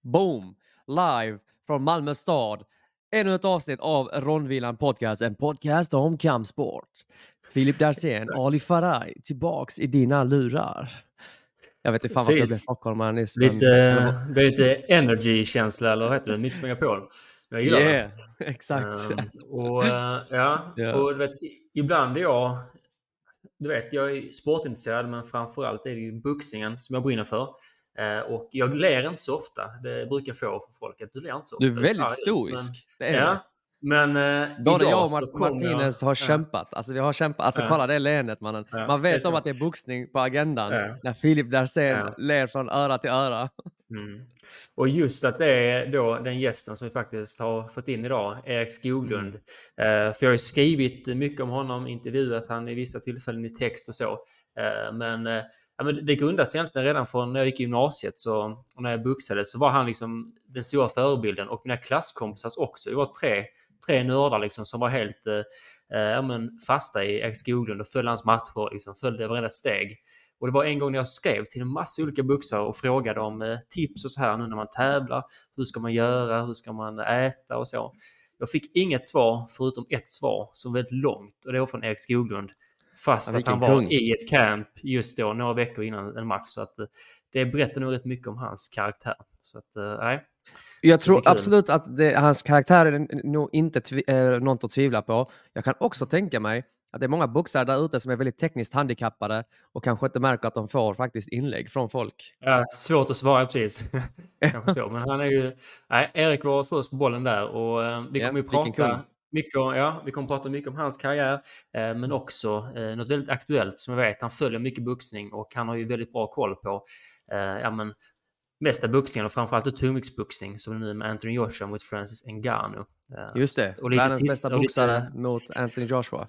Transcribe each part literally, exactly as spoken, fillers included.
Boom! Live från Malmö stad. Ännu ett avsnitt av Rondvilan Podcast, en podcast om kampsport. Filip Darsén, Ali Faraj, tillbaks i dina lurar. Jag vet inte fan varför jag blev stockholmare nyss. Lite, men... lite energy-känsla, eller vad heter det? Mix Megapol. Jag gillar yeah, det. Exakt. Um, och uh, ja, yeah. och du vet, ibland är jag... Du vet, jag är sportintresserad, men framförallt är det ju boxningen som jag brinner för. Uh, och jag ler inte så ofta. Det brukar jag få för folk att du ler inte så ofta. Du är väldigt stoisk. Men, det är ja, men uh, både idag jag och Mart- Martinez jag, har ja. kämpat. Alltså vi har kämpat. Alltså ja. Kolla det leendet, mannen. Ja, man vet om att det är boxning på agendan. Ja. När Filip Darsén ja. ler från öra till öra. Mm. Och just att det är då den gästen som vi faktiskt har fått in idag, Erik Skoglund. Mm. Uh, för jag har ju skrivit mycket om honom, intervjuat han i vissa tillfällen i text och så. Uh, men, uh, ja, men det grundas egentligen redan från när jag gick i gymnasiet så, och när jag boxade så var han liksom den stora förebilden. Och mina klasskompisar också. Det var tre, tre nördar liksom som var helt uh, uh, ja, men fasta i Erik Skoglund och följde hans matcher, liksom, följde varenda steg. Och det var en gång när jag skrev till en massa olika boxare och frågade om eh, tips och så här nu när man tävlar. Hur ska man göra? Hur ska man äta och så? Jag fick inget svar förutom ett svar som var väldigt långt. Och det var från Erik Skoglund. Fast att han var kung. I ett camp just då, några veckor innan en match. Så att eh, det berättar nog rätt mycket om hans karaktär. Så att, eh, nej. Jag tror absolut att det, hans karaktär är nog inte tv- eh, något att tvivla på. Jag kan också tänka mig att det är många boxare där ute som är väldigt tekniskt handikappade och kanske inte märker att de får faktiskt inlägg från folk. Ja, svårt att svara precis. Kanske så. Men han är ju... Nej, Erik var först på bollen där och eh, vi kommer ja, ju prata mycket om, ja, vi kommer prata mycket om hans karriär eh, men också eh, något väldigt aktuellt som jag vet. Han följer mycket boxning och han har ju väldigt bra koll på eh, ja, men, mesta boxningen och framförallt tungviktsboxning som nu med Anthony Joshua mot Francis Ngannou. Eh, Just det, och världens bästa boxare lite... mot Anthony Joshua.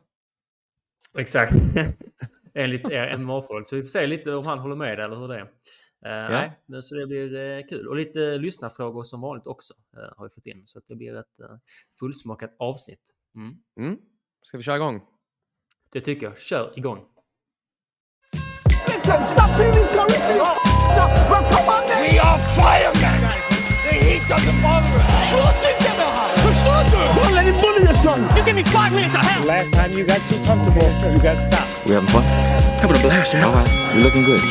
Exakt. Enligt er M M A-folk. Så vi får se lite om han håller med eller hur det är. Uh, ja. Nej, men så det blir uh, kul. Och lite uh, lyssnarfrågor som vanligt också uh, har vi fått in. Så att det blir ett uh, fullsmakat avsnitt. Mm. Mm. Ska vi köra igång? Det tycker jag. Kör igång. Listen, stop feeling sorry for you. Well, come on, man. We are firemen. The heat doesn't bother us. Slå tycker vi har. Förstår du? Don't let him bully your son. You give me five minutes of hell. Last time you got too comfortable, you got stopped. We having fun? Having a blast, yeah. All right. You're looking good.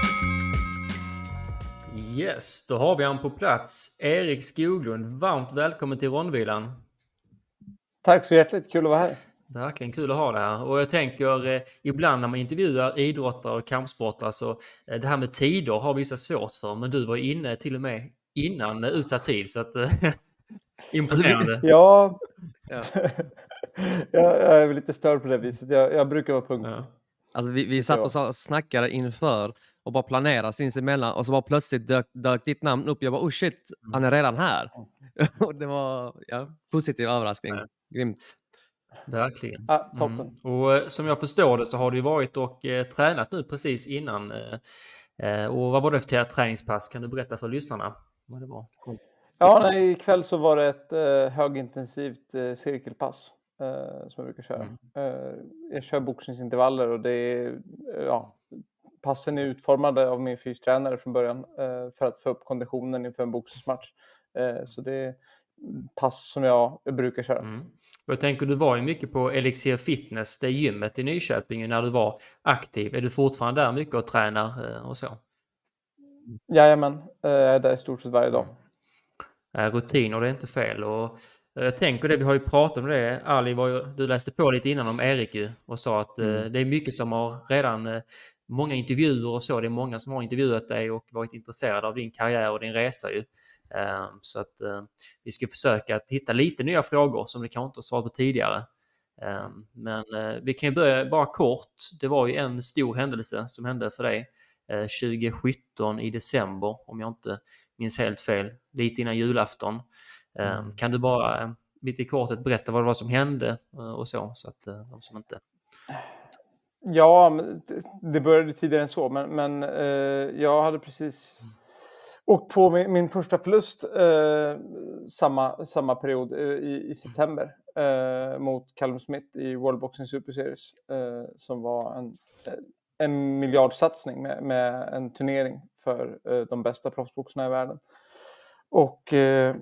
Yes, då har vi han på plats. Erik Skoglund, varmt välkommen till Rondvilan. Tack så hjärtligt, kul att vara här. Verkligen kul att ha det här. Och jag tänker eh, ibland när man intervjuar idrottare och kampsportare så eh, det här med tider har vissa svårt för. Men du var inne till och med innan eh, utsatt tid så att eh, imponerande. Ja, ja. jag, jag är väl lite störd på det viset. Jag, jag brukar vara punkt. Ja. Alltså vi, vi satt och snackade inför och bara planerade sinsemellan och så bara plötsligt dök, dök ditt namn upp. Jag bara, oh shit, han är redan här. Och det var ja, positiv överraskning. Ja. Grymt. Verkligen. Ja, toppen. Mm. Och eh, som jag förstår det så har du varit och eh, tränat nu precis innan. Eh, och vad var det för träningspass? Kan du berätta för lyssnarna vad det var? Kom. Ja, nej, ikväll så var det ett eh, högintensivt eh, cirkelpass eh, som jag brukar köra. Mm. Eh, jag kör boxningsintervaller och det är, ja, passen är utformade av min fystränare från början eh, för att få upp konditionen inför en boxningsmatch. Eh, så det är pass som jag brukar köra. Mm. Jag tänker du var ju mycket på Elixir Fitness, det gymmet i Nyköping när du var aktiv. Är du fortfarande där mycket och tränar och så? Jajamän, jag är där i stort sett varje dag. Mm. Rutin och det är inte fel. Och jag tänker det, vi har ju pratat om det. Ali, var ju, du läste på lite innan om Erik ju, och sa att mm. det är mycket som har redan, många intervjuer och så. Det är många som har intervjuat dig och varit intresserade av din karriär och din resa ju. Um, så att uh, vi ska försöka att hitta lite nya frågor som vi kanske inte har svarat på tidigare. Um, men uh, vi kan ju börja bara kort. Det var ju en stor händelse som hände för dig uh, tjugo sjutton i december, om jag inte minns helt fel, lite innan julafton. Um, mm. Kan du bara uh, lite kort berätta vad det var som hände uh, och så, så att uh, de som inte... Ja, det började tidigare än så, men, men uh, jag hade precis... Mm. Och på min, min första förlust eh, samma, samma period eh, i, i september eh, mot Callum Smith i World Boxing Super Series eh, som var en, en miljardsatsning med, med en turnering för eh, de bästa proffsboxarna i världen. Och eh,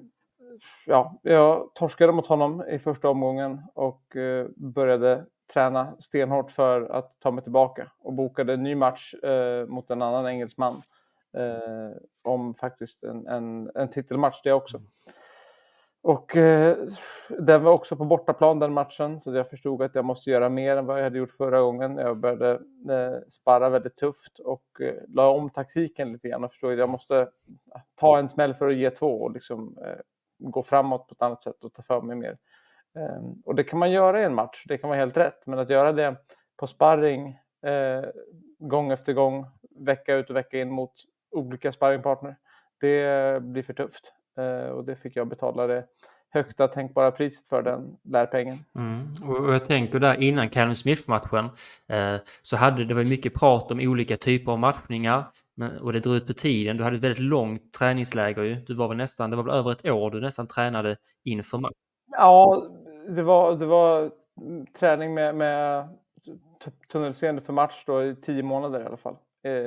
ja, jag torskade mot honom i första omgången och eh, började träna stenhårt för att ta mig tillbaka. Och bokade en ny match eh, mot en annan engelsman. Eh, om faktiskt en, en, en titelmatch det också. Och eh, den var också på bortaplan den matchen, så jag förstod att jag måste göra mer än vad jag hade gjort förra gången. Jag började eh, sparra väldigt tufft och eh, la om taktiken lite grann och förstod att jag måste ta en smäll för att ge två och liksom eh, gå framåt på ett annat sätt och ta för mig mer. Eh, och det kan man göra i en match, det kan vara helt rätt, men att göra det på sparring eh, gång efter gång, vecka ut och vecka in mot olika sparringpartner, det blir för tufft. Uh, och det fick jag betala det högsta tänkbara priset för den lärpengen. Mm. Och jag tänker där innan Callum Smith-matchen eh, så hade det var mycket prat om olika typer av matchningar, men, och det drog ut på tiden. Du hade ett väldigt långt träningsläger ju. Du var väl nästan, det var väl över ett år du nästan tränade inför match. Ja, det var, det var träning med, med tunnelseende för match då i tio månader i alla fall.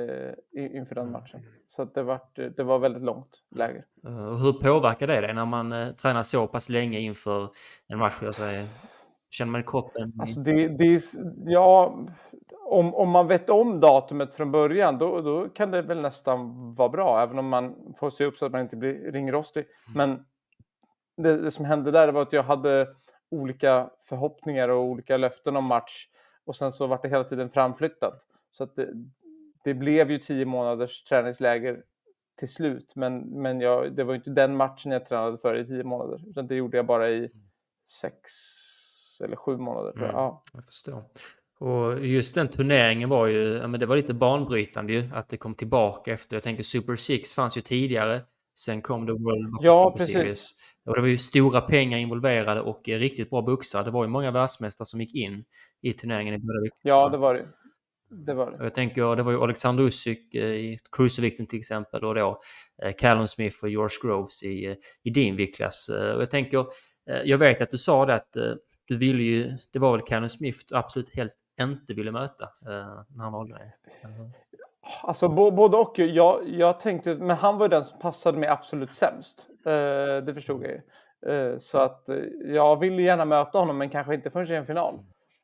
Inför den matchen. Så att det, var, det var väldigt långt läger. Och hur påverkar det dig när man eh, tränar så pass länge inför en match? Alltså, känner man i kroppen? Alltså det, det, ja, om, om man vet om datumet från början då, då kan det väl nästan vara bra. Även om man får se upp så att man inte blir ringrostig. Mm. Men det, det som hände där var att jag hade olika förhoppningar och olika löften om match. Och sen så var det hela tiden framflyttat. Så att det, det blev ju tio månaders träningsläger till slut. Men, men jag, det var ju inte den matchen jag tränade för i tio månader. Utan det gjorde jag bara i sex eller sju månader. Mm, ja. Jag förstår. Och just den turneringen var ju, ja, men det var lite banbrytande ju. Att det kom tillbaka efter, jag tänker Super Six fanns ju tidigare. Sen kom det World Boxing ja, Series. Och det var ju stora pengar involverade och riktigt bra boxare. Det var ju många världsmästare som gick in i turneringen i båda vikter. Ja, det var det. Det var det. Jag tänker, det var ju Alexander Usyk i cruiservikten till exempel och då Callum Smith och George Groves i, i din viktklass. Och jag tänker, jag vet att du sa det att du ville ju, det var väl Callum Smith du absolut helst inte ville möta när han valde dig. Alltså både och. Jag, jag tänkte, men han var den som passade mig absolut sämst. Det förstod jag ju. Så att jag ville gärna möta honom men kanske inte förrän i en final.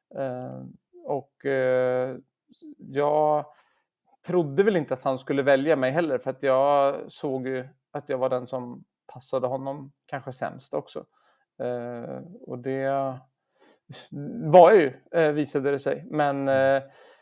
Och jag trodde väl inte att han skulle välja mig heller för att jag såg ju att jag var den som passade honom kanske sämst också. Eh, och det var ju, eh, visade det sig. Men eh,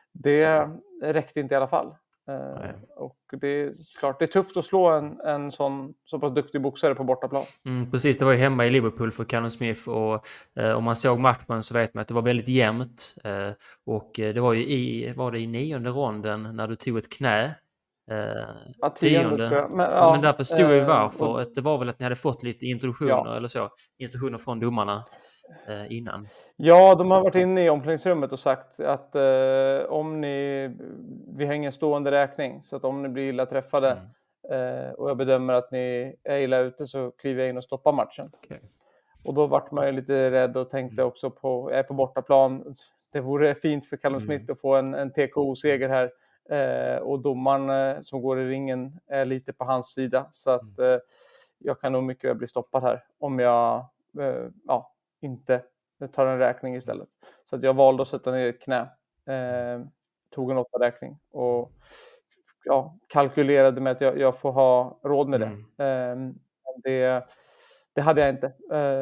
det räckte inte i alla fall. Eh, och det är klart, det är tufft att slå en, en sån så pass duktig boxare på bortaplan. Mm, precis, det var ju hemma i Liverpool för Callum Smith och eh, om man såg matchen så vet man att det var väldigt jämnt. Eh, och eh, det var ju i, var det i nionde ronden när du tog ett knä. Eh, ja, tionde, tror jag. Men, ja, ja, men därför stod ju varför. och, det var väl att ni hade fått lite introduktioner ja. eller så. Instruktioner från domarna eh, innan. Ja, de har varit inne i omklädningsrummet och sagt att eh, om ni, vi har ingen stående räkning, så att om ni blir illa träffade mm. eh, och jag bedömer att ni är illa ute så kliver jag in och stoppar matchen. Okay. Och då vart man ju lite rädd och tänkte mm. också på, jag är på bortaplan, det vore fint för Callum Smith mm. att få en, en T K O-seger här. Eh, och domaren eh, som går i ringen är lite på hans sida. Så att eh, jag kan nog mycket väl bli stoppad här om jag eh, ja, inte tar en räkning istället. Så att jag valde att sätta ner ett knä. Eh, tog en åtta räkning och ja, kalkylerade med att jag, jag får ha råd med det. Mm. Eh, det Det hade jag inte,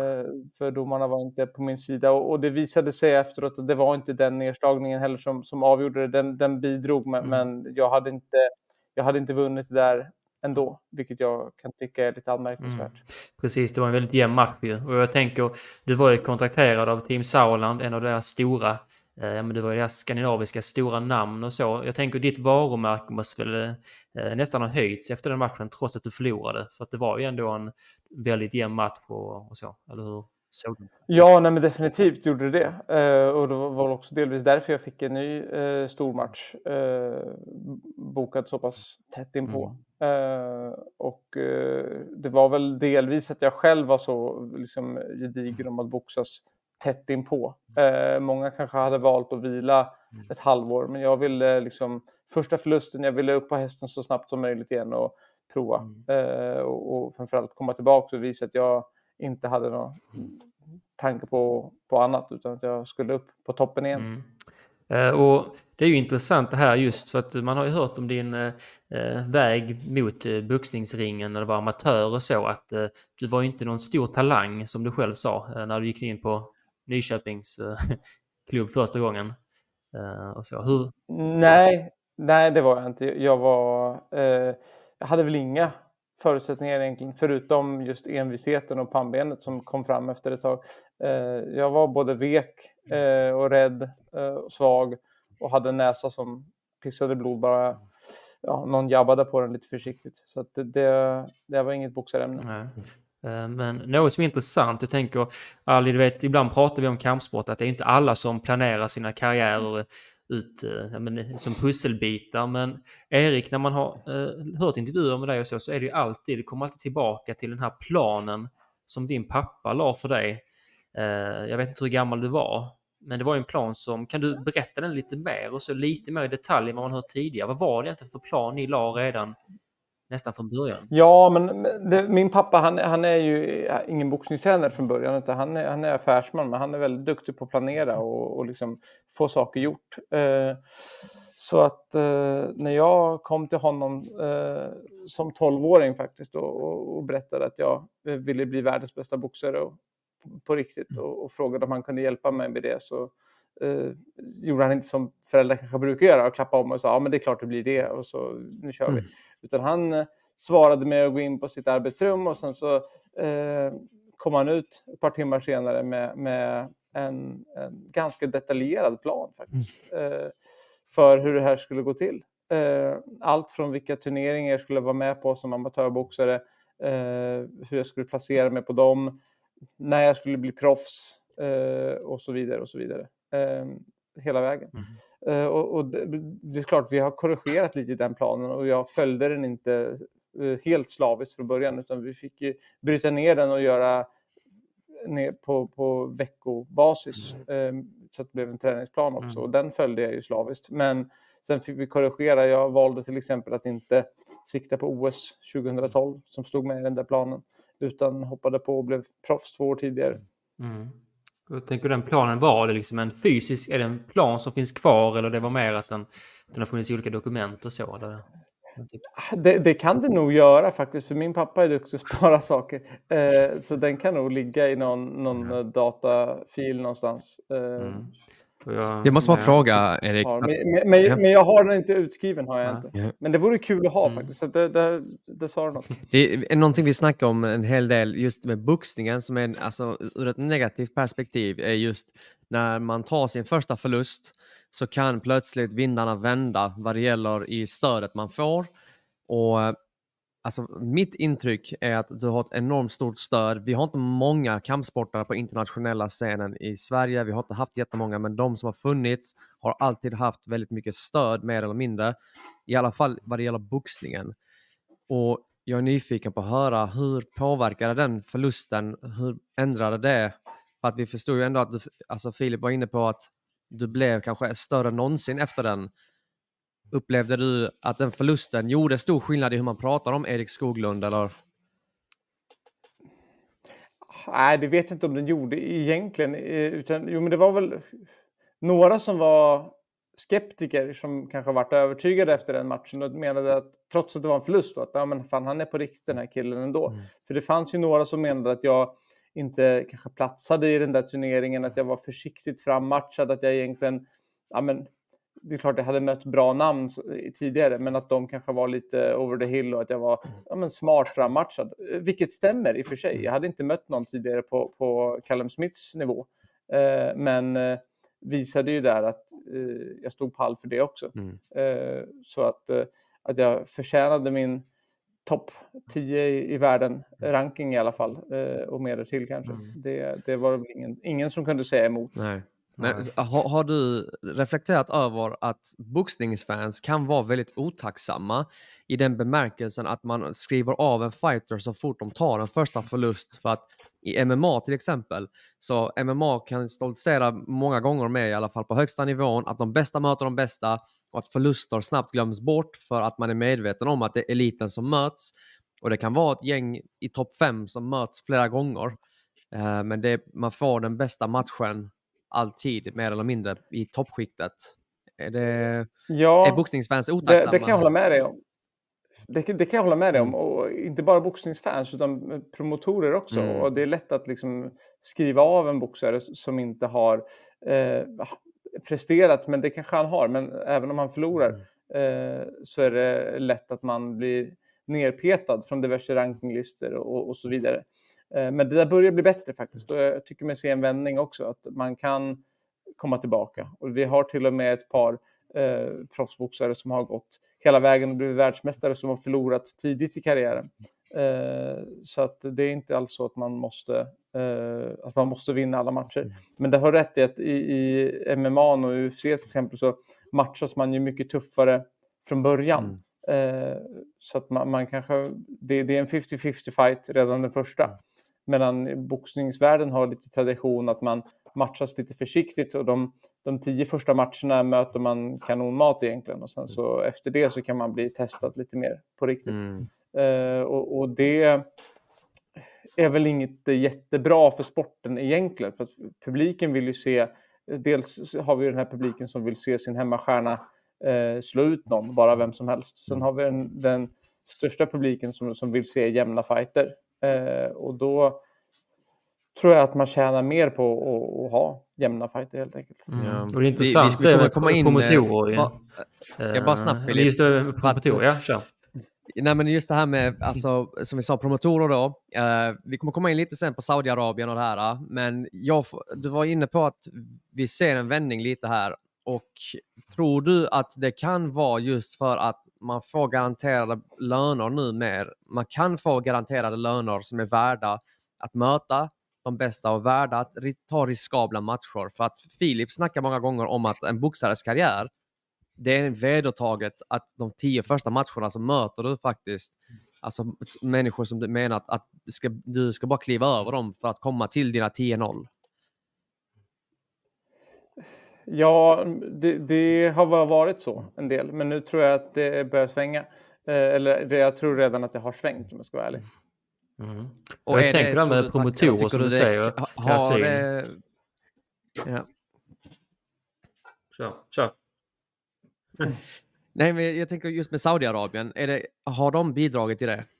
för domarna var inte på min sida. Och det visade sig efteråt att det var inte den nedslagningen heller som, som avgjorde det. Den, den bidrog, men, mm. men jag, hade inte, jag hade inte vunnit det där ändå. Vilket jag kan tycka är lite anmärkningsvärt. Mm. Precis, det var en väldigt jämn match. Och jag tänker, du var ju kontrakterad av Team Sauerland, en av deras stora, eh, men du var ju deras skandinaviska stora namn och så. Jag tänker, ditt varumärke måste väl eh, nästan ha höjts efter den matchen trots att du förlorade. För att det var ju ändå en väldigt jämn match och, och så, eller hur såg du? Ja, nej, men definitivt gjorde det det. Eh, och det var också delvis därför jag fick en ny eh, stor match eh, bokad så pass tätt inpå. Mm. Eh, och eh, det var väl delvis att jag själv var så liksom, gedigen om att boxas tätt inpå. Eh, många kanske hade valt att vila mm. ett halvår, men jag ville liksom, första förlusten, jag ville upp på hästen så snabbt som möjligt igen och prova. Mm. Eh, och, och framförallt komma tillbaka och visa att jag inte hade någon tanke på, på annat, utan att jag skulle upp på toppen igen. Mm. Eh, och det är ju intressant det här just för att man har ju hört om din eh, väg mot eh, boxningsringen när du var amatör och så, att eh, du var ju inte någon stor talang som du själv sa eh, när du gick in på Nyköpings eh, klubb första gången. Eh, och så. Hur? Nej, nej, det var jag inte. Jag var, eh, jag hade väl inga förutsättningar egentligen, förutom just envisheten och pannbenet som kom fram efter ett tag. Eh, jag var både vek eh, och rädd eh, och svag och hade en näsa som pissade blod bara. Ja, någon jabbade på den lite försiktigt. Så att det, det, det var inget boxarämne. Nej. Men något som är intressant, jag tänker, Ali, du vet, ibland pratar vi om kampsport, att det är inte alla som planerar sina karriärer ut ja, men, som pusselbitar. Men Erik, när man har eh, hört intervjuer med dig och så, så är det ju alltid, det kommer alltid tillbaka till den här planen som din pappa la för dig. Eh, jag vet inte hur gammal du var, men det var ju en plan som, kan du berätta den lite mer och så lite mer i detalj än vad man hört tidigare? Vad var det egentligen för plan ni la redan nästan från början? Ja, men det, min pappa han, han är ju ingen boxningstränare från början, utan han är, han är affärsman, men han är väldigt duktig på att planera och, och liksom få saker gjort. Eh, så att eh, när jag kom till honom eh, som tolvåring faktiskt och, och, och berättade att jag ville bli världens bästa boxare och, på riktigt och, och frågade om han kunde hjälpa mig med det, så eh, gjorde han inte som föräldrar kanske brukar göra och klappa om och sa ja men det är klart det blir det och så nu kör vi. Mm. Utan han eh, svarade med att gå in på sitt arbetsrum och sen så eh, kom han ut ett par timmar senare med, med en, en ganska detaljerad plan faktiskt. Mm. Eh, för hur det här skulle gå till. Eh, allt från vilka turneringar jag skulle vara med på som amatörboxare, eh, hur jag skulle placera mig på dem, när jag skulle bli proffs eh, och så vidare och så vidare. Eh, hela vägen. Mm. Eh, och och det, det är klart vi har korrigerat lite i den planen och jag följde den inte eh, helt slaviskt från början, utan vi fick ju bryta ner den och göra ner på, på veckobasis mm. eh, så att det blev en träningsplan också. Mm. Och den följde jag ju slaviskt. Men sen fick vi korrigera. Jag valde till exempel att inte sikta på O S tjugohundratolv som stod med i den där planen, utan hoppade på och blev proffs två år tidigare. Mm. Jag tänker den planen, var det liksom en fysisk, är det en plan som finns kvar eller det var mer att den, den har funnits i olika dokument och så? Eller? Det, det kan det nog göra faktiskt, för min pappa är duktig att spara saker. Eh, så den kan nog ligga i någon, någon mm. datafil någonstans. Eh, mm. Jag, jag måste bara fråga, Erik. Ja, men, men, men jag har den inte utskriven, har jag ja. inte. Men det vore kul att ha mm. faktiskt, så det, det, det sa något. Det är någonting vi snackar om en hel del just med boxningen, som är alltså, ur ett negativt perspektiv, är just när man tar sin första förlust så kan plötsligt vindarna vända vad det gäller i stödet man får. Och alltså, mitt intryck är att du har ett enormt stort stöd. Vi har inte många kampsportare på internationella scenen i Sverige. Vi har inte haft jättemånga, men de som har funnits har alltid haft väldigt mycket stöd, mer eller mindre. I alla fall vad det gäller boxningen. Och jag är nyfiken på att höra, hur påverkade den förlusten? Hur ändrade det? För att vi förstod ju ändå att du, alltså Filip var inne på att du blev kanske större än någonsin efter den. Upplevde du att den förlusten gjorde stor skillnad i hur man pratar om Erik Skoglund, eller? Nej, det vet jag inte om den gjorde egentligen. Utan, jo, men det var väl några som var skeptiker som kanske varit övertygade efter den matchen och menade att trots att det var en förlust då, att ja, men fan, han är på riktigt den här killen ändå. Mm. För det fanns ju några som menade att jag inte kanske platsade i den där turneringen, att jag var försiktigt frammatchad, att jag egentligen, ja men det är klart jag hade mött bra namn tidigare, men att de kanske var lite over the hill och att jag var ja, men smart frammatchad. Vilket stämmer i och för sig. Jag hade inte mött någon tidigare på, på Callum Smiths nivå. Eh, men eh, visade ju där att eh, jag stod pall för det också. Mm. Eh, så att, eh, att jag förtjänade min topp tio i, i världen, ranking i alla fall. Eh, och mer till kanske. Mm. Det, det var väl ingen, ingen som kunde säga emot. Nej. Men har, har du reflekterat över att boxningsfans kan vara väldigt otacksamma i den bemärkelsen att man skriver av en fighter så fort de tar en första förlust? För att i M M A till exempel, så M M A kan stoltsera många gånger med, i alla fall på högsta nivån, att de bästa möter de bästa och att förluster snabbt glöms bort för att man är medveten om att det är eliten som möts. Och det kan vara ett gäng i topp fem som möts flera gånger. Uh, men det, man får den bästa matchen alltid, mer eller mindre, i toppskiktet. Är, det, ja, är boxningsfans otacksamma? Det, det kan jag hålla med dig om. Det, det kan jag hålla med dig om. Mm. Och inte bara boxningsfans utan promotorer också. Mm. Och det är lätt att liksom skriva av en boxare som inte har eh, presterat. Men det kanske han har. Men även om han förlorar mm. eh, så är det lätt att man blir nerpetad från diverse rankinglistor och, och så vidare. Eh, men det där börjar bli bättre faktiskt. Och jag tycker mig se en vändning också. Att man kan komma tillbaka. Och vi har till och med ett par eh, proffsboxare som har gått hela vägen och blivit världsmästare som har förlorat tidigt i karriären. Eh, så att det är inte alls så att man måste eh, att man måste vinna alla matcher. Men det har rätt i att i, i M M A och U F C till exempel så matchas man ju mycket tuffare från början. Mm. Eh, så att man, man kanske det, det är en fifty fifty fight redan den första. Medan boxningsvärlden har lite tradition att man matchas lite försiktigt och de, de tio första matcherna möter man kanonmat egentligen och sen så efter det så kan man bli testad lite mer på riktigt. Mm. Uh, och, och det är väl inget jättebra för sporten egentligen för att publiken vill ju se, dels har vi den här publiken som vill se sin hemmastjärna uh, slå ut någon, bara vem som helst. Sen har vi en, den största publiken som, som vill se jämna fighter uh, och då tror jag att man tjänar mer på att, att ha jämna fighter helt enkelt. Mm. Ja. Och det är intressant vi, vi det med komma in, promotorer. Ba, jag bara snabbt Filip. Just det med promotorer, ja, kör. Nej, men just det här med, alltså, som vi sa, promotorer då. Uh, vi kommer komma in lite sen på Saudiarabien och det här. Men jag, du var inne på att vi ser en vändning lite här. Och tror du att det kan vara just för att man får garanterade löner nu mer? Man kan få garanterade löner som är värda att möta de bästa och värda att ta riskabla matcher. För att Filip snackar många gånger om att en boxares karriär, det är vedertaget att de tio första matcherna så möter du faktiskt alltså människor som du menar att, att ska, du ska bara kliva över dem för att komma till dina tio noll. Ja, det, det har varit så en del. Men nu tror jag att det börjar svänga. Eh, eller det, jag tror redan att det har svängt om jag ska vara ärlig. Mm. Och jag tänker det med promotorer som du, du säger. Har det... Ja. Kör, kör. Nej, men jag tänker just med Saudiarabien. Är det, har de bidragit till det?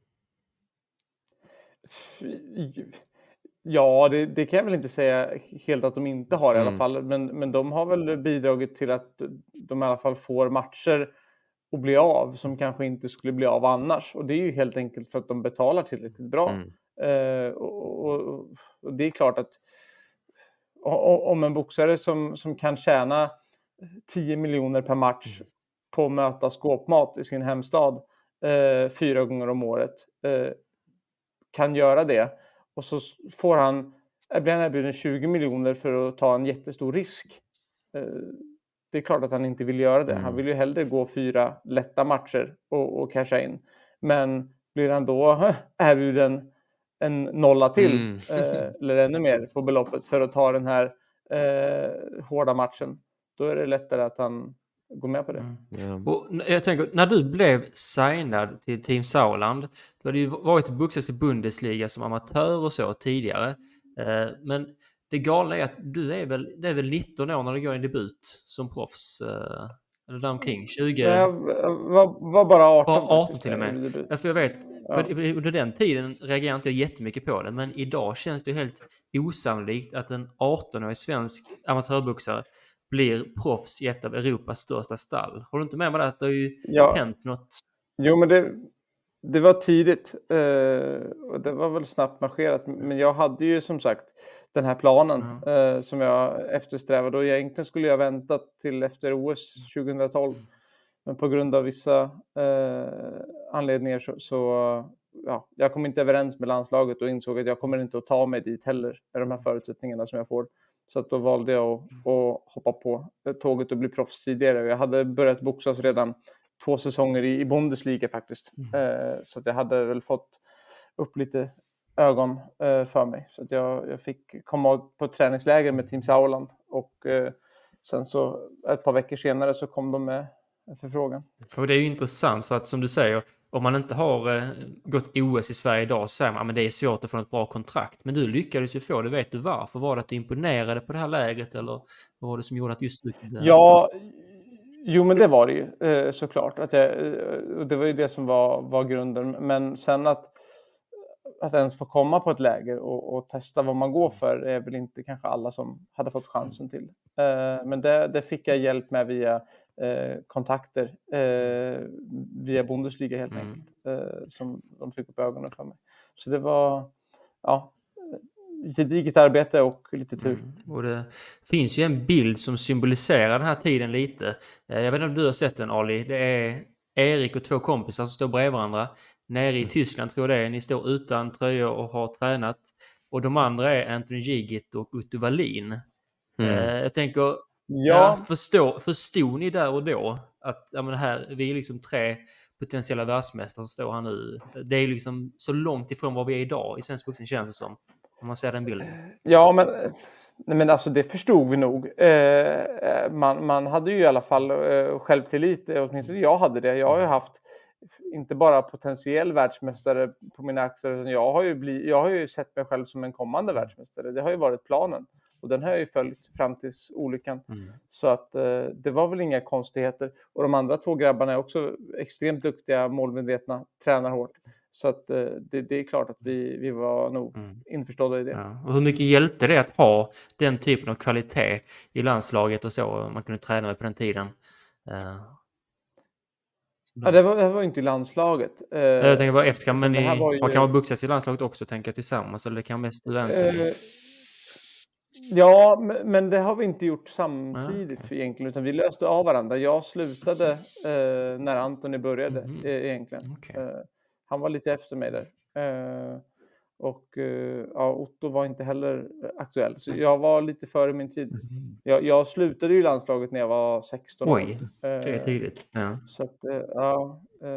Ja, det, det kan jag väl inte säga helt att de inte har i mm. alla fall. Men, men de har väl bidragit till att de i alla fall får matcher och bli av som kanske inte skulle bli av annars. Och det är ju helt enkelt för att de betalar tillräckligt bra. Mm. Eh, och, och, och det är klart att om en boxare som, som kan tjäna tio miljoner per match på att möta skåpmat i sin hemstad eh, fyra gånger om året eh, kan göra det. Och så får han, blir han erbjuden tjugo miljoner för att ta en jättestor risk. Eh, Det är klart att han inte vill göra det. Mm. Han vill ju hellre gå fyra lätta matcher och, och casha in. Men blir han då erbjuden en nolla till mm. eh, eller ännu mer på beloppet för att ta den här eh, hårda matchen, då är det lättare att han går med på det. Mm. Yeah. Och jag tänker, när du blev signad till Team Sauerland, du hade ju varit boxats i Bundesliga som amatör och så tidigare. Eh, men det galna är att du är väl, det är väl nitton år när du går en debut som proffs. Eh, eller där omkring tjugo. Jag var, var bara arton. Bara arton till och med. För jag vet, ja. Under den tiden reagerade inte jag jättemycket på det. Men idag känns det helt osannolikt att en arton-årig svensk amatörboxare blir proffs i ett av Europas största stall. Har du inte med mig det att det har ju ja. hänt något? Jo, men det, det var tidigt. Eh, och det var väl snabbt marscherat. Men jag hade ju som sagt den här planen mm. eh, som jag eftersträvade. Och egentligen skulle jag vänta till efter O S tjugohundratolv. Men på grund av vissa eh, anledningar så, så ja, jag kom inte överens med landslaget och insåg att jag kommer inte att ta mig dit heller med de här förutsättningarna som jag får. Så att då valde jag att, att hoppa på tåget och bli proffs tidigare. Jag hade börjat boxas redan två säsonger i, i Bundesliga faktiskt. Mm. Eh, så att jag hade väl fått upp lite ögon eh, för mig. Så att jag, jag fick komma på träningsläger med Team Sauerland och eh, sen så ett par veckor senare så kom de med en förfrågan. Och det är ju intressant för att som du säger, om man inte har eh, gått O S i Sverige idag så säger man att det är svårt att få ett bra kontrakt. Men du lyckades ju få det, vet du varför? Var det att du imponerade på det här läget eller vad var det som gjorde att just du... Ja, jo men det var det ju eh, såklart. Att jag, eh, det var ju det som var, var grunden. Men sen att, att ens få komma på ett läger och, och testa vad man går för är väl inte kanske alla som hade fått chansen till. Eh, men det, det fick jag hjälp med via eh, kontakter, eh, via Bundesliga helt Mm. enkelt. Eh, som de fick upp ögonen för mig. Så det var, ja, gediget arbete och lite tur. Mm. Och det finns ju en bild som symboliserar den här tiden lite. Eh, Jag vet inte om du har sett den, Ali. Det är Erik och två kompisar som står bredvid varandra. Nere i Tyskland tror jag det är. Ni står utan tröjor och har tränat. Och de andra är Anthony Gigit och Otto Wallin. Mm. Eh, Jag tänker, ja. Ja, förstå, förstod ni där och då att ja, men här, vi är liksom tre potentiella världsmästare som står här nu. Det är liksom så långt ifrån vad vi är idag i svensk boxning känns det som. Om man ser den bilden. ja men, nej, men alltså det förstod vi nog. Eh, man, man hade ju i alla fall eh, självtillit, åtminstone jag hade det. Jag har ju haft inte bara potentiell världsmästare på mina axlar, utan jag har ju, bli, jag har ju sett mig själv som en kommande världsmästare. Det har ju varit planen. Och den har jag ju följt fram till olyckan. Mm. Så att eh, det var väl inga konstigheter. Och de andra två grabbarna är också extremt duktiga, målmedvetna, tränar hårt. Så att eh, det, det är klart att vi, vi var nog Mm. införstådda i det. Ja. Och hur mycket hjälpte det att ha den typen av kvalitet i landslaget och så man kunde träna med på den tiden? Uh, Ja, det var, det var inte i landslaget. Eh, jag tänker bara efter, men det här ni, var ju- man kan man buxas i landslaget också, tänker jag, tillsammans, eller det kan mest studenter? eh, ja, men- men det har vi inte gjort samtidigt Ah, för egentligen, utan vi löste av varandra. Jag slutade eh, när Antoni började Mhm. eh, egentligen. Okej. Eh, han var lite efter mig där. Eh, och eh, ja, Otto var inte heller aktuell. Så jag var lite före min tid. Mhm. Jag, jag slutade i landslaget när jag var sexton år. Oj, det är Eh, tidigt. Ja. Så att, eh, ja,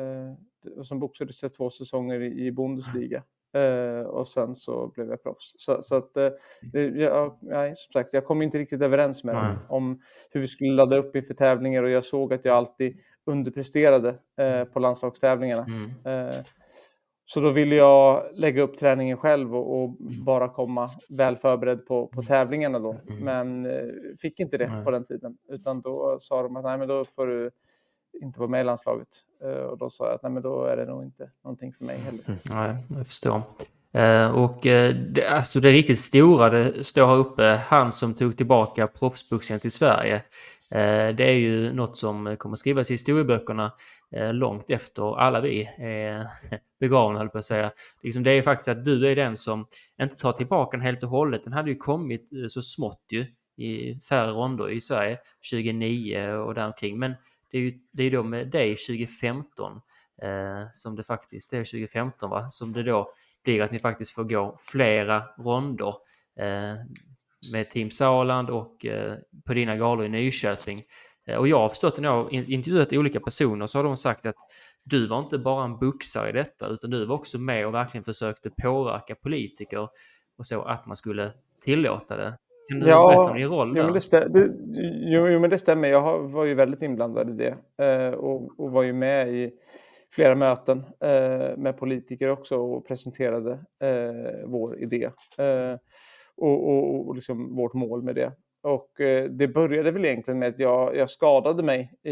eh, och sen boxades jag två säsonger i, i Bundesliga. Eh, och sen så blev jag proffs. Så, så att, eh, det- jag, nej, som sagt, jag kom inte riktigt överens med dem Nej. om hur vi skulle ladda upp inför tävlingar. Och jag såg att jag alltid underpresterade eh, på landslagstävlingarna. Mm. Eh, så då ville jag lägga upp träningen själv och, och bara komma väl förberedd på, på tävlingarna då. Mm. Men eh, fick inte det Nej. på den tiden. Utan då sa de att nej, men då får du inte vara med i landslaget. Eh, och då sa jag att nej, men då är det nog inte någonting för mig heller. Mm. Nej, jag förstår. Eh, och eh, det, alltså det riktigt stora, det står här uppe, han som tog tillbaka proffsboxningen till Sverige. Eh, det är ju något som kommer skrivas i historieböckerna eh, långt efter alla vi är begravna, höll på att säga. Liksom, det är faktiskt att du är den som inte tar tillbaka den helt och hållet. Den hade ju kommit eh, så smått ju i färre ronder i Sverige, tjugonio och däromkring. Men det är ju det är då med dig tjugofemton eh, som det faktiskt är tjugofemton va? Som det då blir att ni faktiskt får gå flera ronder eh, med Team Sauerland och eh, på dina galor i Nyköping. Eh, och jag har förstått när jag har in- intervjuat olika personer så har de sagt att du var inte bara en boxare i detta utan du var också med och verkligen försökte påverka politiker och så att man skulle tillåta det. Kan du Ja, berätta om din roll Jo där? men, det stä- det, jo, jo, men det stämmer. Jag har, var ju väldigt inblandad i det. Eh, och, och var ju med i flera möten eh, med politiker också och presenterade eh, vår idé. Eh, och och, och liksom vårt mål med det. Och eh, det började väl egentligen med att jag, jag skadade mig i,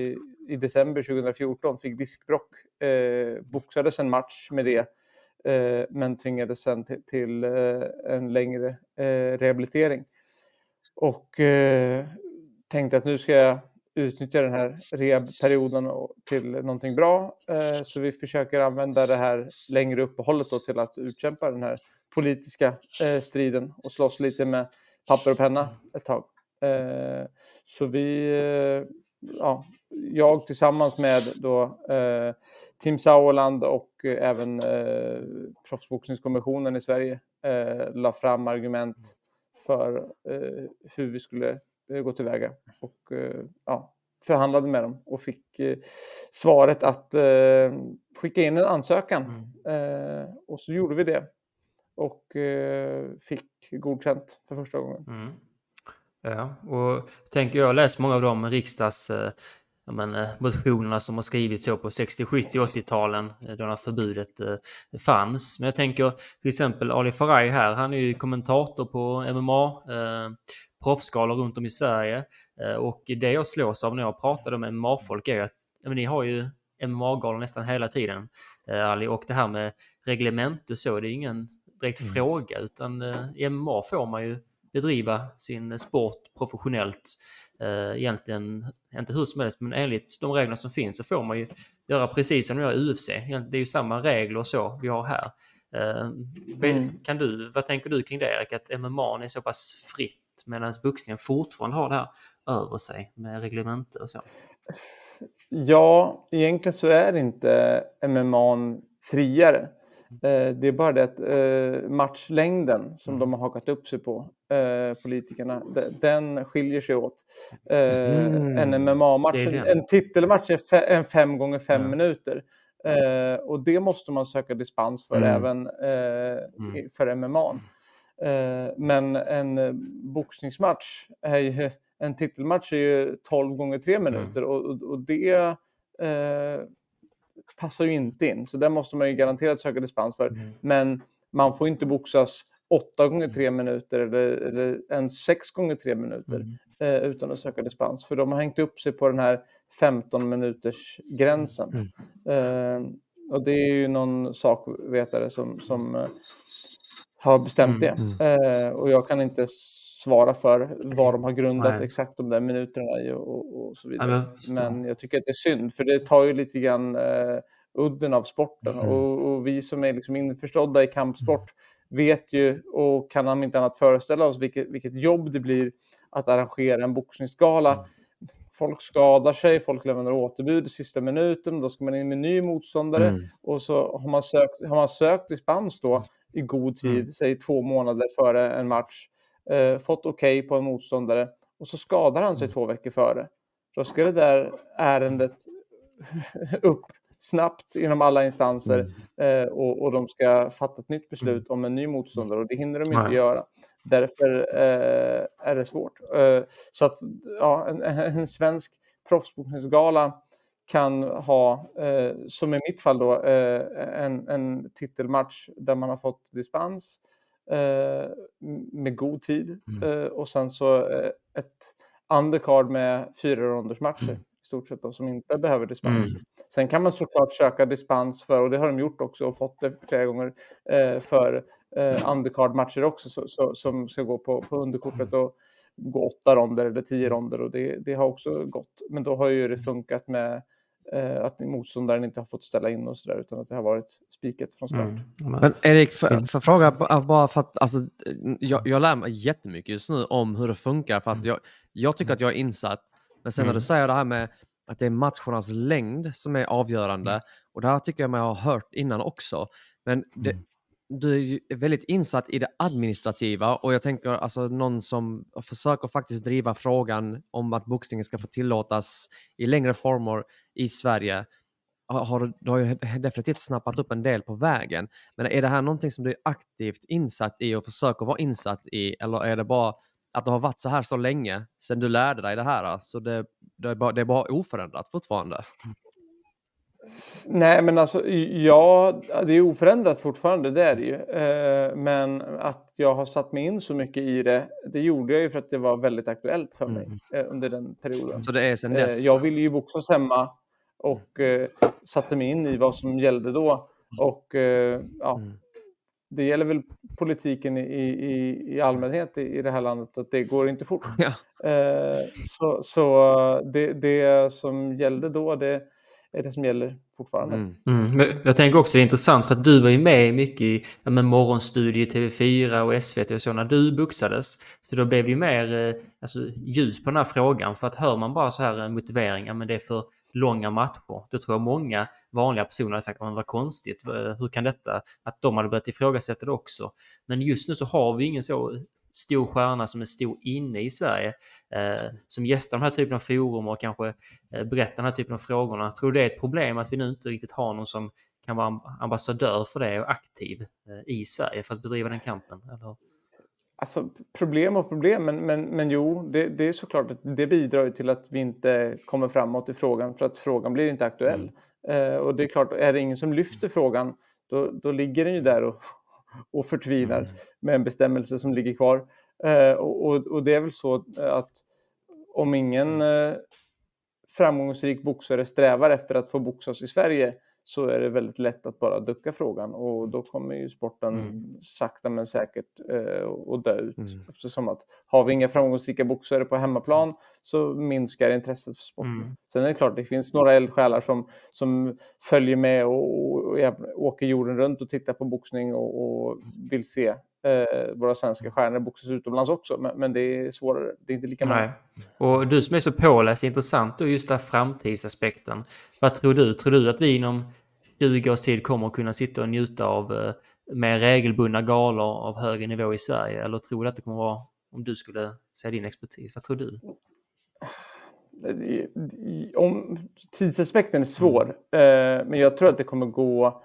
i december tjugofjorton. Fick diskbråck. Eh, boxades en match med det. Eh, men tvingades sen till, till eh, en längre eh, rehabilitering. Och eh, tänkte att nu ska jag utnyttja den här rehabperioden och- till någonting bra. Eh, så vi försöker använda det här längre uppehållet då till att utkämpa den här politiska eh, striden och slåss lite med papper och penna ett tag. Eh, så vi, eh, ja, jag tillsammans med då eh, Team Sauerland och eh, även eh, Proffsboxningskommissionen i Sverige eh, la fram argument för eh, hur vi skulle eh, gå tillväga och eh, ja, förhandlade med dem och fick eh, svaret att eh, skicka in en ansökan. Eh, och så gjorde vi det och eh, fick godkänt för första gången. Mm. Ja, och tänker jag läst många av de riksdags eh, ja, men, eh, motionerna som har skrivits så på sextio, sjuttio, åttio-talen eh, då när förbudet eh, fanns. Men jag tänker till exempel Ali Faraj här, han är ju kommentator på M M A, eh, proffsgalor runt om i Sverige. Eh, och det jag slås av när jag pratar med M M A-folk är att ja, men ni har ju M M A-galor nästan hela tiden, eh, Ali, och det här med reglement och så, det är ingen direkt mm. fråga, utan eh, i M M A får man ju bedriva sin sport professionellt, eh, egentligen inte hur som helst, men enligt de regler som finns så får man ju göra precis som de gör i U F C. Det är ju samma regler och så vi har här. Eh, mm. kan du, vad tänker du kring det, Erik, att M M A är så pass fritt medan boxningen fortfarande har det här över sig med reglement och så? Ja, egentligen så är inte M M A friare. Det är bara det att eh, matchlängden som mm. de har hakat upp sig på, eh, politikerna, den skiljer sig åt. Eh, mm. En M M A-match, en titelmatch är fe- en fem gånger fem mm. minuter. Eh, och det måste man söka dispens för mm. även eh, mm. för M M A. Eh, men en eh, boxningsmatch är ju, en titelmatch är ju tolv gånger tre minuter mm. och, och, och det eh, passar ju inte in. Så där måste man ju garanterat söka dispens för. Mm. Men man får inte boxas åtta gånger tre minuter eller, eller ens sex gånger tre minuter mm. eh, utan att söka dispens. För de har hängt upp sig på den här femton minuters gränsen. Mm. Eh, och det är ju någon sakvetare som, som eh, har bestämt det. Mm. Eh, och jag kan inte svara för vad de har grundat Nej. exakt de där minuterna i och, och, och så vidare. Ja, men, men jag tycker att det är synd, för det tar ju lite grann eh, udden av sporten. Mm. Och, och vi som är liksom införstådda i kampsport vet ju och kan om inte annat föreställa oss vilket, vilket jobb det blir att arrangera en boxningsgala. Mm. Folk skadar sig, folk lämnar återbud i sista minuten, då ska man in med ny motståndare mm. och så har man sökt, har man sökt dispens då i god tid, mm. säg två månader före en match. Eh, fått okej okay på en motståndare och så skadar han sig mm. två veckor före. Då ska det där ärendet upp snabbt inom alla instanser mm. eh, och, och de ska fatta ett nytt beslut mm. om en ny motståndare, och det hinner de inte Nej. göra. Därför eh, är det svårt. Eh, så att ja, en, en svensk proffsboxningsgala kan ha, eh, som i mitt fall då, eh, en, en titelmatch där man har fått dispens Eh, med god tid mm. eh, och sen så eh, ett undercard med fyra ronders matcher mm. i stort sett då, som inte behöver dispens. Mm. Sen kan man såklart söka dispens för, och det har de gjort också och fått det flera gånger eh, för eh, undercard matcher också så, så, som ska gå på, på underkortet och gå åtta ronder eller tio ronder, och det, det har också gått, men då har ju det funkat med att motståndaren inte har fått ställa in och sådär, utan att det har varit spiket från start. Mm. Men Erik, för, för fråga bara för att alltså, jag, jag lär mig jättemycket just nu om hur det funkar, för att jag, jag tycker att jag är insatt, men sen mm. när du säger det här med att det är matchernas längd som är avgörande, mm. och det här tycker jag mig ha hört innan också, men det, mm. du är väldigt insatt i det administrativa, och jag tänker alltså någon som försöker faktiskt driva frågan om att boxningen ska få tillåtas i längre former i Sverige har, du har ju definitivt snappat upp en del på vägen. Men är det här någonting som du är aktivt insatt i och försöker vara insatt i, eller är det bara att det har varit så här så länge sedan du lärde dig det här, så det, det, är, bara, det är bara oförändrat fortfarande? Nej, men alltså, ja, det är oförändrat fortfarande, det är det ju. Eh, men att jag har satt mig in så mycket i det, det gjorde jag ju för att det var väldigt aktuellt för mig mm. eh, under den perioden. Så det är sen dess? Eh, jag ville ju boxas hemma och eh, satte mig in i vad som gällde då. Och eh, ja, mm. det gäller väl politiken i, i, i allmänhet i, i det här landet, att det går inte fort. Ja. Eh, så så det, det som gällde då, det är det som gäller fortfarande. Mm. Mm. Men jag tänker också det är intressant, för att du var ju med mycket i ja, med morgonstudier, T V fyra och S V T och så när du boxades. Så då blev det ju mer eh, alltså, ljus på den här frågan, för att hör man bara så här motivering, ja, men det är för långa matcher. Då tror jag många vanliga personer har sagt att det var konstigt. Hur kan detta? Att de hade börjat ifrågasätta det också. Men just nu så har vi ingen så stor stjärna som är stor inne i Sverige eh, som gästar de här typen av forum och kanske eh, berättar den här typen av frågorna. Jag tror det är ett problem att vi nu inte riktigt har någon som kan vara ambassadör för det och aktiv eh, i Sverige för att bedriva den kampen. Eller? Alltså problem och problem, men, men, men jo, det, det är såklart att det bidrar ju till att vi inte kommer framåt i frågan, för att frågan blir inte aktuell. Mm. Eh, och det är klart, är det ingen som lyfter frågan, då, då ligger den ju där och, och förtvinar mm. med en bestämmelse som ligger kvar. Eh, och, och, och det är väl så att om ingen eh, framgångsrik boxare strävar efter att få boxas i Sverige, så är det väldigt lätt att bara ducka frågan, och då kommer ju sporten mm. sakta men säkert eh, att dö ut. Mm. Eftersom att har vi inga framgångsrika boxare på hemmaplan, så minskar intresset för sporten. Mm. Sen är det klart, det finns några eldsjälar som, som följer med och, och, och åker jorden runt och tittar på boxning och, och vill se eh, våra svenska stjärnor boxas utomlands också. Men, men det är svårare, det är inte lika många. Nej. Och du som är så påläst, intressant och just den framtidsaspekten. Vad tror du? Tror du att vi inom tjugo års tid kommer att kunna sitta och njuta av eh, mer regelbundna galor av högre nivå i Sverige? Eller tror du att det kommer vara, om du skulle säga din expertis, vad tror du? Om tidsaspekten är svår, mm. eh, men jag tror att det kommer gå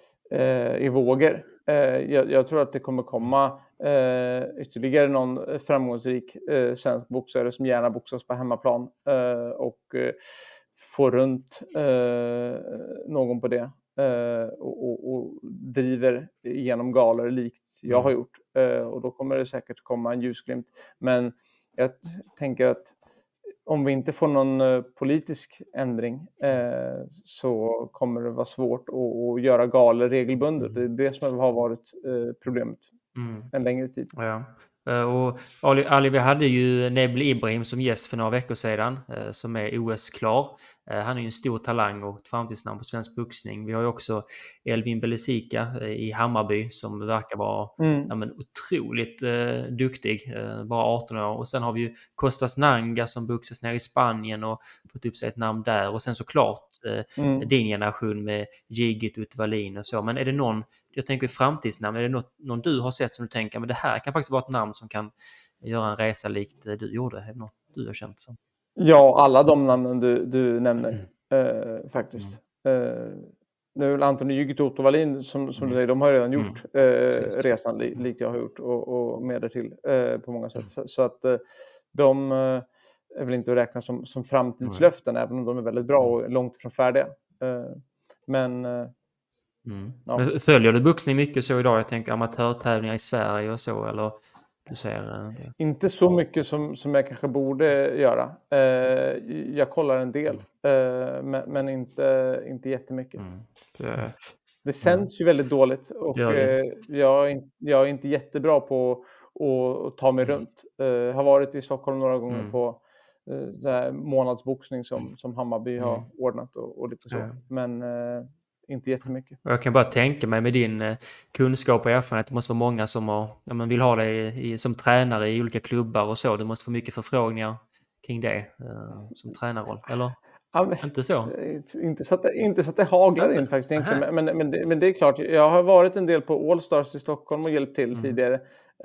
eh, i vågor. Eh, jag, jag tror att det kommer komma eh, ytterligare någon framgångsrik eh, svensk boxare som gärna boxas på hemmaplan eh, och eh, få runt eh, någon på det eh, och, och, och driver igenom galor likt jag har gjort. Eh, och då kommer det säkert komma en ljusglimt. Men jag tänker att om vi inte får någon uh, politisk ändring eh, så kommer det vara svårt att, att göra galor regelbundet. Det är det som har varit eh, problemet mm. en längre tid. Ja. Och Ali, Ali, vi hade ju Nebel Ibrahim som gäst för några veckor sedan eh, som är O S-klar. Eh, han är ju en stor talang och ett framtidsnamn på svensk boxning. Vi har ju också Elvin Belisika eh, i Hammarby som verkar vara mm. ja, men, otroligt eh, duktig, eh, bara arton år. Och sen har vi ju Kostas Nanga som boxas ner i Spanien och fått upp sig ett namn där. Och sen såklart eh, mm. din generation med Gigit, Utvalin och så. Men är det någon, jag tänker framtidsnamn, är det något, någon du har sett som du tänker, men det här kan faktiskt vara ett namn som kan göra en resa likt du gjorde? Är det något du har känt som? Ja, alla de namnen du, du nämner mm. eh, faktiskt. Mm. Eh, nu är väl Antoni Gigit och Otto Wallin som, som mm. du säger, de har redan gjort mm. eh, resan li, likt jag har gjort och, och mer till eh, på många sätt. Mm. Så, så att eh, de eh, är väl inte att räkna som, som framtidslöften, mm. även om de är väldigt bra och långt ifrån färdiga. Eh, men eh, Mm. Ja. Följer du boxning mycket så idag? Jag tänker amatörtävlingar i Sverige och så, eller du säger... Inte så mycket som, som jag kanske borde göra. Eh, jag kollar en del, eh, men, men inte, inte jättemycket. Mm. För... Det sänds mm. ju väldigt dåligt och eh, jag, är, jag är inte jättebra på att, att ta mig mm. runt. Eh, har varit i Stockholm några gånger mm. på eh, så här månadsboxning som, som Hammarby mm. har ordnat och, och lite så. Ja. Men... Eh, inte jättemycket. Jag kan bara tänka mig med din eh, kunskap och erfarenhet, det måste vara många som har, ja, man vill ha dig i, som tränare i olika klubbar och så. Du måste få mycket förfrågningar kring det eh, som tränarroll, eller? Ja, men, inte så? Inte så att det, inte så att det haglar inte in faktiskt egentligen. Men, men, det, men det är klart, jag har varit en del på All Stars i Stockholm och hjälpt till mm. tidigare.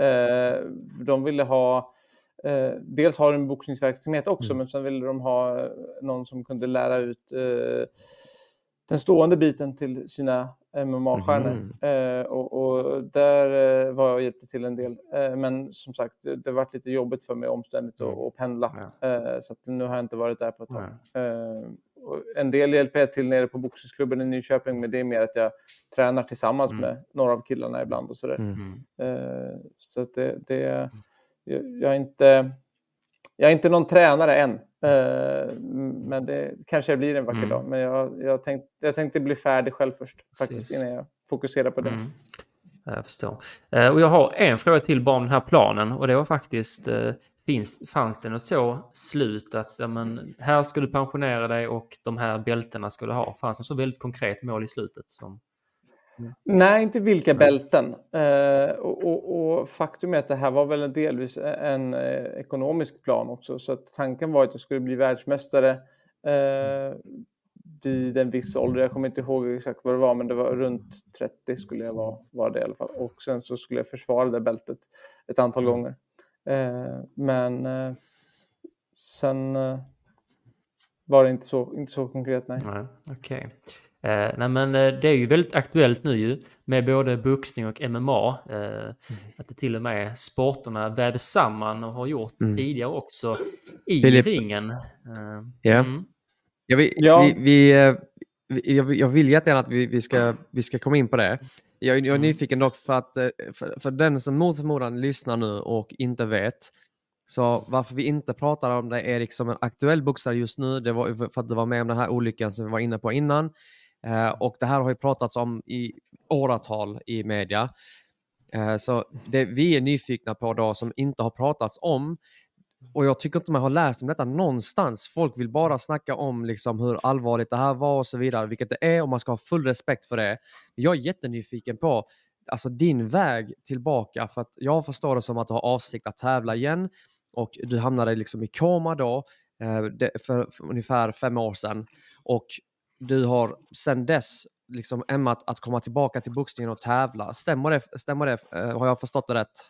Eh, de ville ha Eh, dels har en boxningsverksamhet också, mm. men sen ville de ha någon som kunde lära ut eh, den stående biten till sina M M A-stjärnor. Mm. Eh, och, och där eh, var jag hjälpte till en del. Eh, men som sagt, det, det har varit lite jobbigt för mig omständigt att mm. pendla. Ja. Eh, så att nu har jag inte varit där på ett tag. Eh, och en del hjälper jag till nere på boxningsklubben i Nyköping, men det är mer att jag tränar tillsammans mm. med några av killarna ibland och sådär. Mm. Eh, så att det, det jag, jag är inte jag är inte någon tränare än. Uh, men det kanske blir en vacker mm. dag. Men jag, jag, tänkte, jag tänkte bli färdig själv först. Faktiskt, innan jag fokuserar på det. Mm. Jag förstår. Uh, och jag har en fråga till bara om den här planen. Och det var faktiskt, uh, finns, fanns det något så slut att ja, men, här ska du pensionera dig och de här bältena ska du ha? Fanns det något så väldigt konkret mål i slutet som... Mm. Nej, inte vilka bälten. Eh, och, och, och faktum är att det här var väl en delvis en eh, ekonomisk plan också. Så att tanken var att jag skulle bli världsmästare eh, vid en viss ålder. Jag kommer inte ihåg exakt vad det var, men det var runt trettio skulle jag vara, var det i alla fall. Och sen så skulle jag försvara det bältet ett antal mm. gånger. Eh, men eh, sen... Eh, var det inte så, inte så konkret, nej. Nej, okej. Eh, nej men eh, det är ju väldigt aktuellt nu ju med både boxning och M M A. Eh, mm. Att det till och med sporterna vävs samman och har gjort mm. tidigare också i Filip. ringen. Eh, yeah. mm. ja, vi, ja. Vi, vi, vi, jag, jag vill jättegärna att vi, vi, ska, vi ska komma in på det. Jag, jag är mm. nyfiken dock för att för, för den som mot förmodan lyssnar nu och inte vet. Så varför vi inte pratar om det Erik som en aktuell boxare just nu, det var för att du var med om den här olyckan som vi var inne på innan. Eh, och det här har ju pratats om i åratal i media. Eh, så det vi är nyfikna på då som inte har pratats om, och jag tycker inte man har läst om detta någonstans. Folk vill bara snacka om liksom hur allvarligt det här var och så vidare, vilket det är, och man ska ha full respekt för det. Jag är jättenyfiken på alltså din väg tillbaka, för att jag förstår det som att du har avsikt att tävla igen. Och du hamnade liksom i koma då eh, för, för ungefär fem år sedan. Och du har sedan dess liksom ämnat att komma tillbaka till boxningen och tävla. Stämmer det? Stämmer det? Eh, har jag förstått det rätt?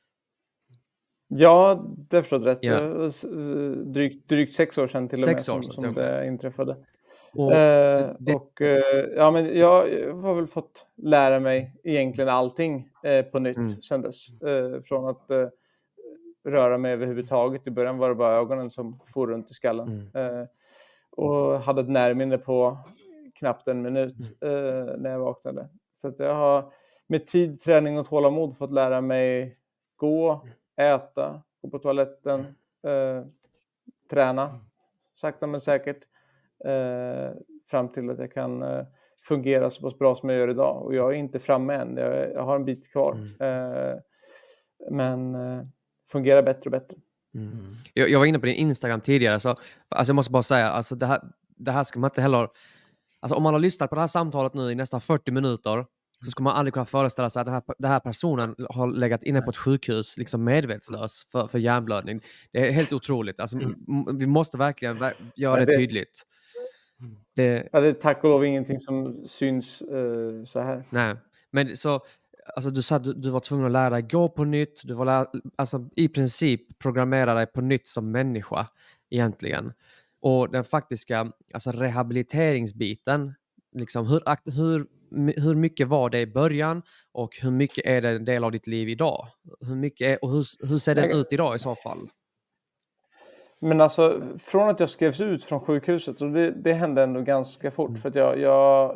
Ja, det har förstått rätt. Ja. Drygt, drygt sex år sedan till och med sex år som, sedan, som det inträffade. Och, eh, det... och eh, ja, men jag har väl fått lära mig egentligen allting eh, på nytt mm. sedan dess. Eh, från att eh, röra mig överhuvudtaget. I början var det bara ögonen som for runt i skallen. Mm. Eh, och hade ett närminne på knappt en minut mm. eh, när jag vaknade. Så att jag har med tid, träning och tålamod fått lära mig gå, äta, gå på toaletten, eh, träna. Sakta men säkert. Eh, fram till att jag kan eh, fungera så pass bra som jag gör idag. Och jag är inte framme än. Jag, jag har en bit kvar. Mm. Eh, men... Eh, fungerar bättre och bättre. Mm. Jag, jag var inne på din Instagram tidigare, så alltså jag måste bara säga, alltså det här, det här ska man inte heller, alltså om man har lyssnat på det här samtalet nu i nästan fyrtio minuter, så ska man aldrig kunna föreställa sig att den här, den här personen har legat inne på ett sjukhus liksom medvetslös för, för hjärnblödning. Det är helt otroligt. Alltså, mm. m- vi måste verkligen ver- göra ja, det, det tydligt. Det, ja, det är tack och lov ingenting som syns uh, så här. Nej, men så alltså du sa att du, du var tvungen att lära dig gå på nytt. Du var lär, alltså i princip programmera dig på nytt som människa egentligen. Och den faktiska alltså rehabiliteringsbiten, liksom hur, hur, hur mycket var det i början och hur mycket är det en del av ditt liv idag? Hur mycket är, och hur, hur ser den ut idag i så fall? Men alltså från att jag skrevs ut från sjukhuset, och det, det hände ändå ganska fort mm. för att jag, jag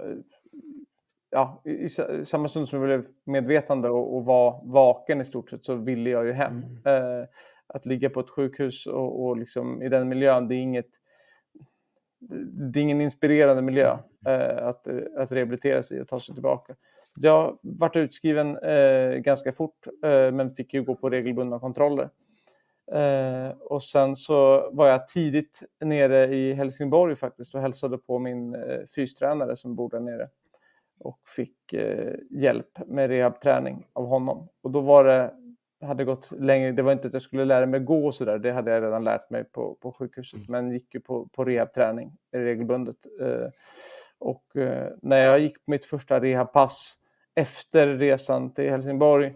ja, i, i samma stund som jag blev medvetande och, och var vaken i stort sett, så ville jag ju hem. Mm. Eh, att ligga på ett sjukhus och, och liksom i den miljön, det är inget det är ingen inspirerande miljö eh, att, att rehabilitera sig och ta sig tillbaka. Jag varit utskriven eh, ganska fort eh, men fick ju gå på regelbundna kontroller. Eh, och sen så var jag tidigt nere i Helsingborg faktiskt och hälsade på min eh, fystränare som bor där nere. Och fick eh, hjälp med rehabträning av honom. Och då var det, hade gått längre, det var inte att jag skulle lära mig gå och sådär, det hade jag redan lärt mig på, på sjukhuset. Men gick ju på, på rehabträning regelbundet. Eh, och eh, när jag gick på mitt första rehabpass efter resan till Helsingborg,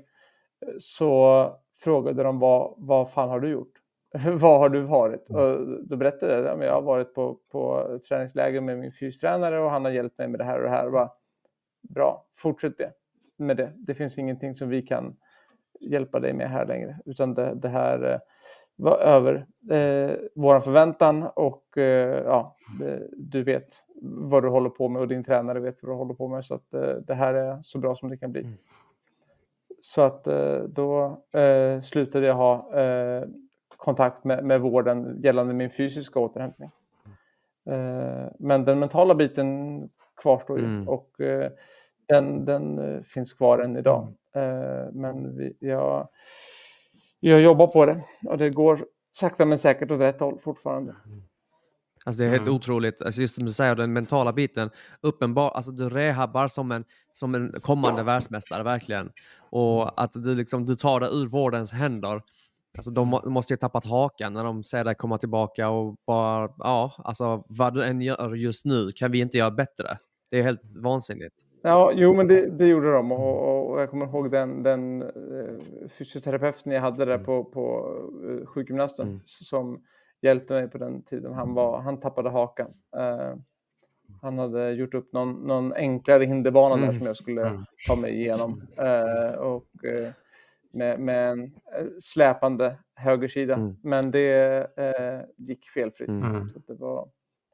så frågade de vad, vad fan har du gjort? Vad har du varit? Och då berättade jag att jag har varit på, på träningsläger med min fystränare och han har hjälpt mig med det här och det här. Och bara, bra, fortsätt det med det. Det finns ingenting som vi kan hjälpa dig med här längre. Utan det, det här eh, var över eh, våran förväntan och eh, ja, det, du vet vad du håller på med och din tränare vet vad du håller på med. Så att eh, det här är så bra som det kan bli. Mm. Så att eh, då eh, slutade jag ha eh, kontakt med, med vården gällande min fysiska återhämtning. Eh, men den mentala biten kvarstår ju mm. och eh, den, den eh, finns kvar än idag. Eh, men vi, jag, jag jobbar på det och det går sakta men säkert åt rätt håll fortfarande. Alltså det är helt mm. otroligt. Alltså just som du säger, den mentala biten. Uppenbar, alltså du rehabbar som en, som en kommande världsmästare, verkligen. Och att du, liksom, du tar det ur vårdens händer. Alltså de må, måste ju tappat hakan när de ser dig komma tillbaka och bara, ja, alltså vad du än gör just nu kan vi inte göra bättre. Det är helt vansinnigt. Ja, jo men det, det gjorde de och, och jag kommer ihåg den, den fysioterapeuten jag hade där på, på sjukgymnasten mm. som hjälpte mig på den tiden. Han, var, han tappade hakan. Uh, han hade gjort upp någon, någon enklare hinderbana mm. där som jag skulle mm. ta mig igenom. Uh, och uh, med, med en släpande högersida. Mm. Men det uh, gick felfritt. Mm. Så det var...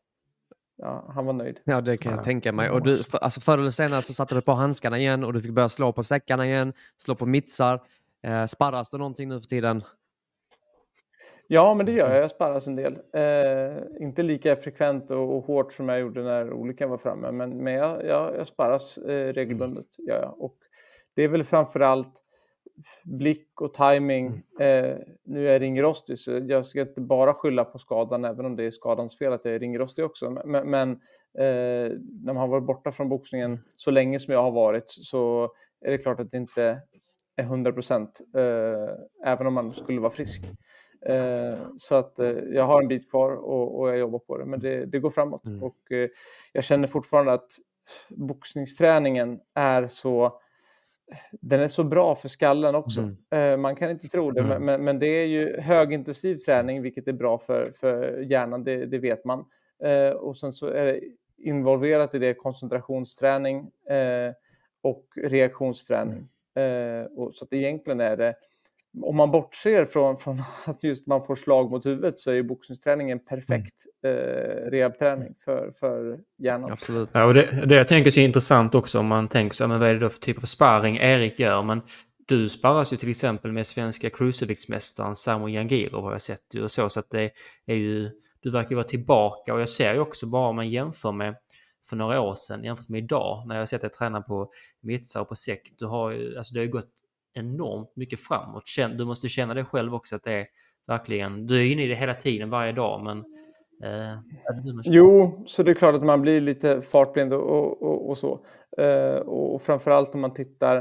Ja, han var nöjd. Ja, det kan jag ja. tänka mig. Och du, för, alltså förr eller senare så satte du på handskarna igen och du fick börja slå på säckarna igen, slå på mittsar. Eh, sparras det någonting nu för tiden? Ja, men det gör jag. Jag sparras en del. Eh, inte lika frekvent och, och hårt som jag gjorde när olyckan var framme. Men, men jag, jag, jag sparras eh, regelbundet. Ja, ja. Och det är väl framförallt blick och timing. Eh, nu är jag ringrostig, så jag ska inte bara skylla på skadan, även om det är skadans fel att jag är ringrostig också. Men, men eh, när man har varit borta från boxningen så länge som jag har varit, så är det klart att det inte är hundra procent, eh, även om man skulle vara frisk. Eh, så att eh, jag har en bit kvar och, och jag jobbar på det, men det, det går framåt. Mm. Och eh, jag känner fortfarande att boxningsträningen är så den är så bra för skallen också. Mm. Eh, man kan inte tro det, mm. men, men det är ju högintensiv träning, vilket är bra för, för hjärnan, det, det vet man. Eh, och sen så är det involverat i det koncentrationsträning eh, och reaktionsträning. Eh, och så att egentligen är det, om man bortser från, från att just man får slag mot huvudet, så är ju boxningsträning en perfekt eh, rehabträning för, för hjärnan. Absolut. Ja, och det, det jag tänker är intressant också, om man tänker så, men vad är det då för typ av sparring Erik gör? Men du sparras ju till exempel med svenska cruiserviktsmästaren Samu Yangiro, har jag sett. Och så, så att det är ju, du verkar vara tillbaka, och jag ser ju också, bara om man jämför med för några år sedan jämfört med idag, när jag har sett dig träna på mittsar och på säck, du har ju, alltså det har ju gått enormt mycket framåt. Du måste känna det själv också, att det är verkligen, du är inne i det hela tiden, varje dag, men eh, jo, så det är klart att man blir lite fartblind och, och, och så. Eh, och framförallt när man tittar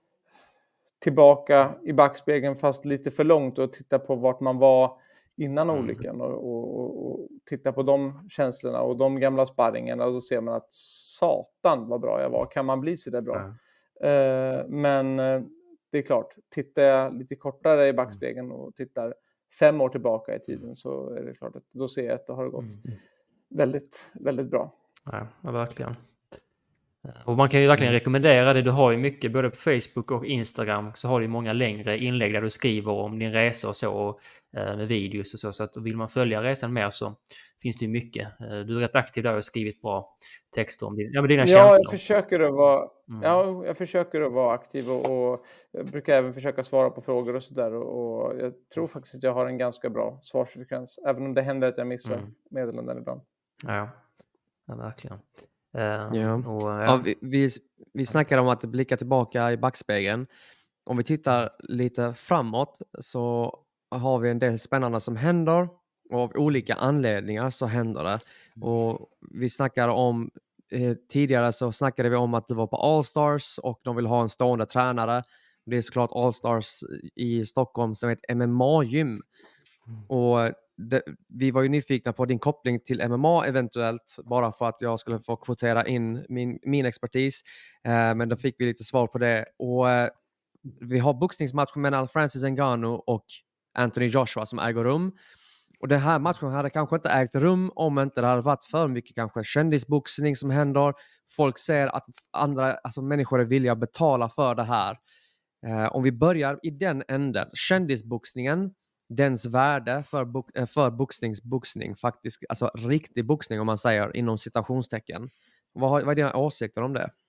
tillbaka i backspegeln, fast lite för långt, och tittar på vart man var innan mm. olyckan och, och, och titta på de känslorna och de gamla sparringarna, och då ser man att satan vad bra jag var. Kan man bli så där bra? Mm. Eh, men det är klart, tittar jag lite kortare i backspegeln och tittar fem år tillbaka i tiden, så är det klart att då ser jag att det har gått mm. väldigt, väldigt bra. Ja, ja, verkligen. Och man kan ju verkligen rekommendera det. Du har ju mycket, både på Facebook och Instagram, så har du många längre inlägg där du skriver om din resa och så, och, eh, med videos och så. Så att vill man följa resan mer, så finns det ju mycket. Eh, du är rätt aktiv där och har skrivit bra texter om din, ja, med dina ja, känslor. Jag försöker att vara, mm. ja, jag försöker att vara aktiv, och, och jag brukar även försöka svara på frågor och sådär. Och, och jag tror faktiskt att jag har en ganska bra svarsfrekvens, även om det händer att jag missar mm. meddelanden ibland. Ja, ja verkligen. Uh, ja. Och, uh, ja, vi, vi, vi snackar om att blicka tillbaka i backspegeln. Om vi tittar lite framåt, så har vi en del spännande som händer, och av olika anledningar så händer det. Och vi snackar om eh, tidigare så snackade vi om att du var på All-Stars och de vill ha en stående tränare. Det är såklart All-Stars i Stockholm som är ett M M A-gym. Och det, vi var ju nyfikna på din koppling till M M A eventuellt, bara för att jag skulle få kvotera in min, min expertis. Eh, men då fick vi lite svar på det. Och eh, vi har boxningsmatch mellan Francis Ngannou och Anthony Joshua som äger rum. Och den här matchen hade kanske inte ägt rum om inte det hade varit för mycket kanske kändisboxning som händer. Folk ser att andra, alltså människor är villiga att betala för det här. Eh, om vi börjar i den änden. Kändisboxningen, dens värde för, bo- för boxningsboxning, faktiskt, alltså riktig boxning om man säger inom citationstecken. Vad, har, vad är dina åsikter om det?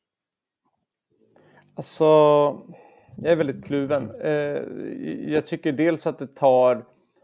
Alltså, jag är väldigt kluven. Eh, jag tycker dels att det tar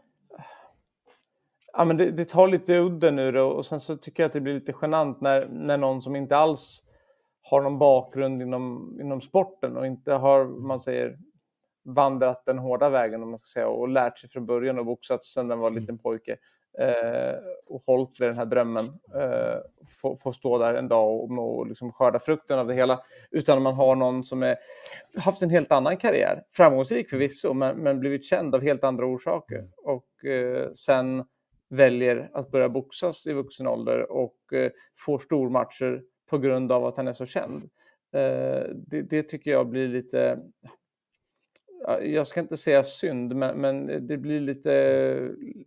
ja, men det, det tar lite udden ur det, och sen så tycker jag att det blir lite genant när, när någon som inte alls har någon bakgrund inom, inom sporten och inte har, man säger, vandrat den hårda vägen om man ska säga, och lärt sig från början och boxat sedan den var en liten pojke eh, och hållit vid den här drömmen, eh, få, få stå där en dag och, och liksom skörda frukten av det hela, utan man har någon som är, haft en helt annan karriär, framgångsrik förvisso, men, men blivit känd av helt andra orsaker, och eh, sen väljer att börja boxas i vuxen ålder och eh, får stormatcher på grund av att han är så känd. Eh, det, det tycker jag blir lite, jag ska inte säga synd, men, men det blir lite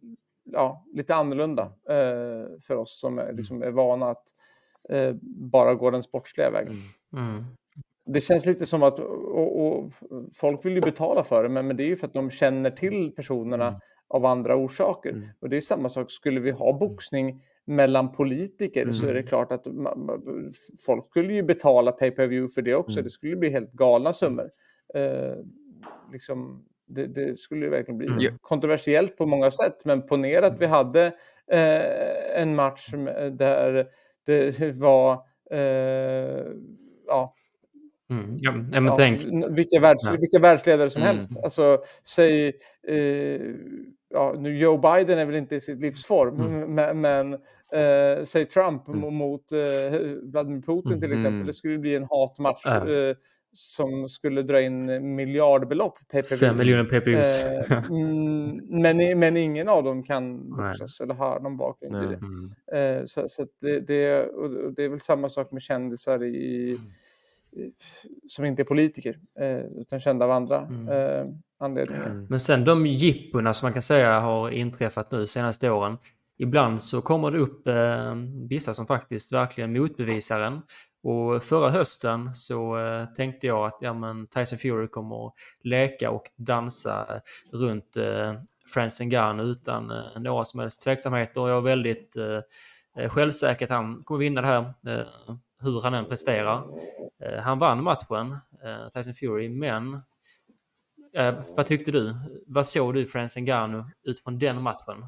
ja, lite annorlunda eh, för oss som är, liksom, är vana att eh, bara gå den sportsliga vägen. Mm. Det känns lite som att och, och, folk vill ju betala för det, men, men det är ju för att de känner till personerna mm. av andra orsaker. Mm. Och det är samma sak, skulle vi ha boxning mellan politiker mm. så är det klart att man, folk skulle ju betala pay-per-view för det också. Mm. Det skulle bli helt galna summor. Eh, liksom, det, det skulle ju verkligen bli mm. kontroversiellt på många sätt, men ponera att vi hade eh, en match där det var eh, ja Mm. Ja, men ja, tänk. Vilka, världs, ja. vilka världsledare som mm. helst. Alltså, säg, eh, ja, nu Joe Biden är väl inte i sitt livsform, mm. men, men eh, säg Trump mm. mot eh, Vladimir Putin mm. till exempel. Det skulle bli en hatmatch mm. eh, som skulle dra in miljardbelopp. Fem miljoner pay-per-views. Eh, men, men ingen av dem kan boxas eller har någon bakgrund i det. Mm. Eh, så så det, det, och det är väl samma sak med kändisar i mm. som inte är politiker eh, utan kända av andra mm. eh, anledningar. Mm. Men sen de jipporna som man kan säga har inträffat nu senaste åren, ibland så kommer det upp eh, vissa som faktiskt verkligen motbevisar en. Och förra hösten så eh, tänkte jag att ja, men Tyson Fury kommer att leka och dansa runt eh, Francis Ngannou utan eh, några som helst tveksamheter, och jag är väldigt eh, självsäker att han kommer vinna det här eh, hur han än presterar. Eh, han vann matchen, eh, Tyson Fury, men eh, vad tyckte du? Vad såg du Francis Ngannou utifrån den matchen?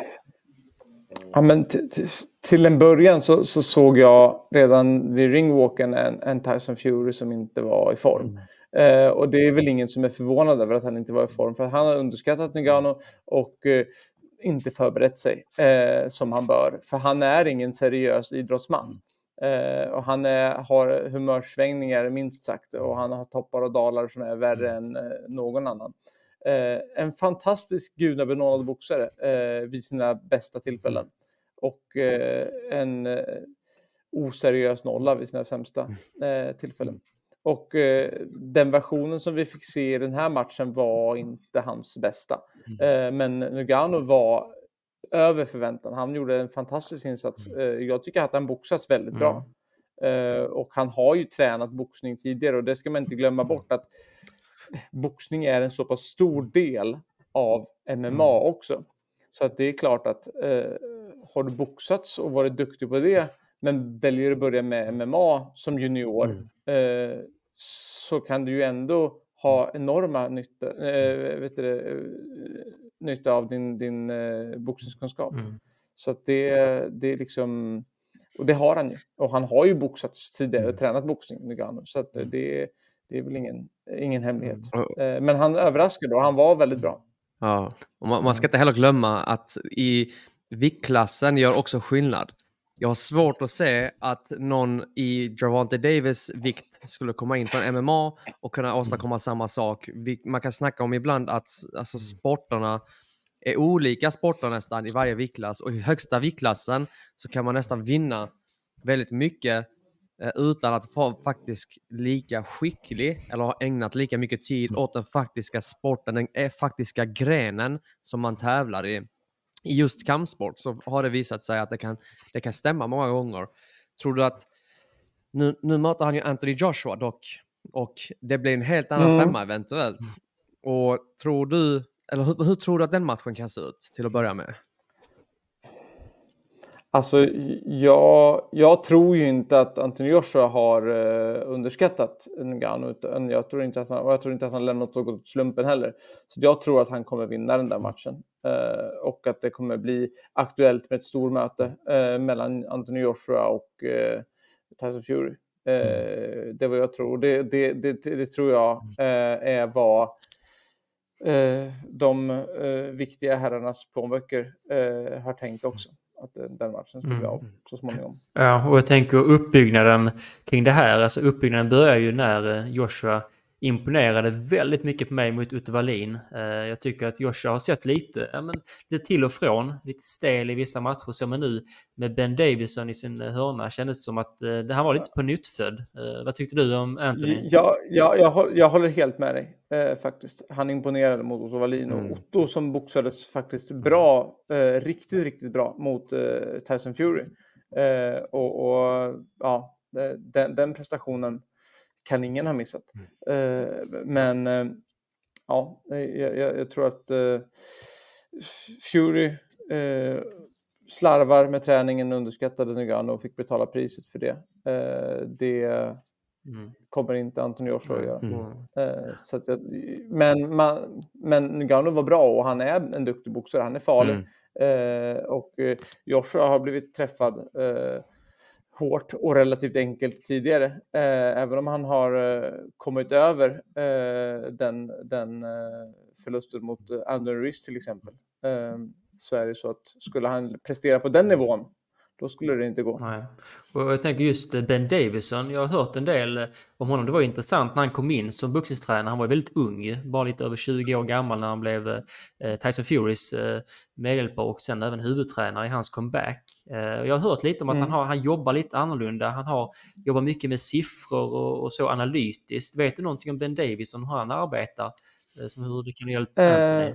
Ja, men t- t- till en början så, så såg jag redan vid ringwalken en, en Tyson Fury som inte var i form. Mm. Eh, och det är väl ingen som är förvånad över att han inte var i form, för han har underskattat Ngannou och eh, inte förberett sig eh, som han bör. För han är ingen seriös idrottsman. Uh, och han är, har humörsvängningar minst sagt, och han har toppar och dalar som är värre än uh, någon annan. Uh, en fantastisk gudabenådad boxare uh, vid sina bästa tillfällen, och uh, en uh, oseriös nolla vid sina sämsta uh, tillfällen. Och uh, den versionen som vi fick se i den här matchen var inte hans bästa. Uh, men Ngannou var över förväntan. Han gjorde en fantastisk insats. Mm. Jag tycker att han boxats väldigt bra. Mm. Och han har ju tränat boxning tidigare, och det ska man inte glömma bort, att boxning är en så pass stor del av M M A också. Så att det är klart att eh, har du boxats och varit duktig på det, men väljer att börja med M M A som junior, mm. eh, så kan du ju ändå ha enorma nytta, eh, vet du det, nytta av din, din eh, boxningskunskap. Mm. Så att det, det är liksom, och det har han ju. Och han har ju boxats tidigare, mm. tränat boxning med Ngannou. Så att det, det är väl ingen, ingen hemlighet. Mm. Eh, men han överraskade, och han var väldigt bra. Ja, och man, man ska inte heller glömma att i viktklassen gör också skillnad. Jag har svårt att se att någon i Gervonta Davis vikt skulle komma in från M M A och kunna åstadkomma samma sak. Man kan snacka om ibland att alltså, sporterna är olika sporter nästan i varje viktklass, och i högsta viktklassen så kan man nästan vinna väldigt mycket eh, utan att vara faktiskt lika skicklig eller ha ägnat lika mycket tid åt den faktiska sporten, den eh, faktiska grenen som man tävlar i. I just kampsport så har det visat sig att det kan, det kan stämma många gånger. Tror du att nu, nu möter han ju Anthony Joshua dock, och det blir en helt annan mm. femma eventuellt. Och tror du, eller hur, hur tror du att den matchen kan se ut till att börja med? Alltså jag, jag tror ju inte att Anthony Joshua har uh, underskattat Ngannou, utan jag tror inte att han, och jag tror inte att han lämnat något åt slumpen heller. Så jag tror att han kommer vinna den där matchen. Uh, och att det kommer bli aktuellt med ett stormöte uh, mellan Anthony Joshua och uh, Tyson Fury. Uh, det var jag tror. Det, det, det, det tror jag uh, är vad uh, de uh, viktiga herrarnas plånböcker uh, har tänkt också. Att den matchen ska bli av så småningom. Ja, och jag tänker uppbyggnaden kring det här. Alltså uppbyggnaden börjar ju när Joshua imponerade väldigt mycket på mig mot Otto Wallin. Uh, jag tycker att Joshua har sett lite, ja, men, lite till och från, lite stel i vissa matcher. Så men nu med Ben Davison i sin hörna kändes det som att uh, det här var lite på nyttfödd. Uh, vad tyckte du om Anthony? Ja, ja, jag, jag håller helt med dig eh, faktiskt. Han imponerade mot Otto Wallin och Mm. Otto som boxades faktiskt bra, eh, riktigt, riktigt bra mot eh, Tyson Fury. Eh, och, och ja, den, den prestationen kan ingen ha missat. Eh, men eh, ja, jag, jag, jag tror att eh, Fury eh, slarvar med träningen, underskattade Ngannou och fick betala priset för det. Eh, det Mm. kommer inte Anthony Joshua att göra. Mm. Eh, så att jag, men, man, men Ngannou var bra och han är en duktig boxare. Han är farlig. Mm. Eh, och eh, Joshua har blivit träffad eh, hårt och relativt enkelt tidigare. Eh, även om han har eh, kommit över eh, den, den eh, förlusten mot eh, Anthony Ruiz till exempel. Eh, så är det så att skulle han prestera på den nivån, då skulle det inte gå. Nej. Och jag tänker just Ben Davison, jag har hört en del om honom. Det var intressant när han kom in som boxningstränare. Han var väldigt ung, bara lite över tjugo år gammal när han blev eh, Tyson Furys eh, medhjälpare och sen även huvudtränare i hans comeback. Eh, jag har hört lite om att Mm. han, har, han jobbar lite annorlunda. Han har jobbar mycket med siffror och, och så analytiskt. Vet du någonting om Ben Davison, hur han arbetar? Eh, som hur det kan hjälpa Anthony?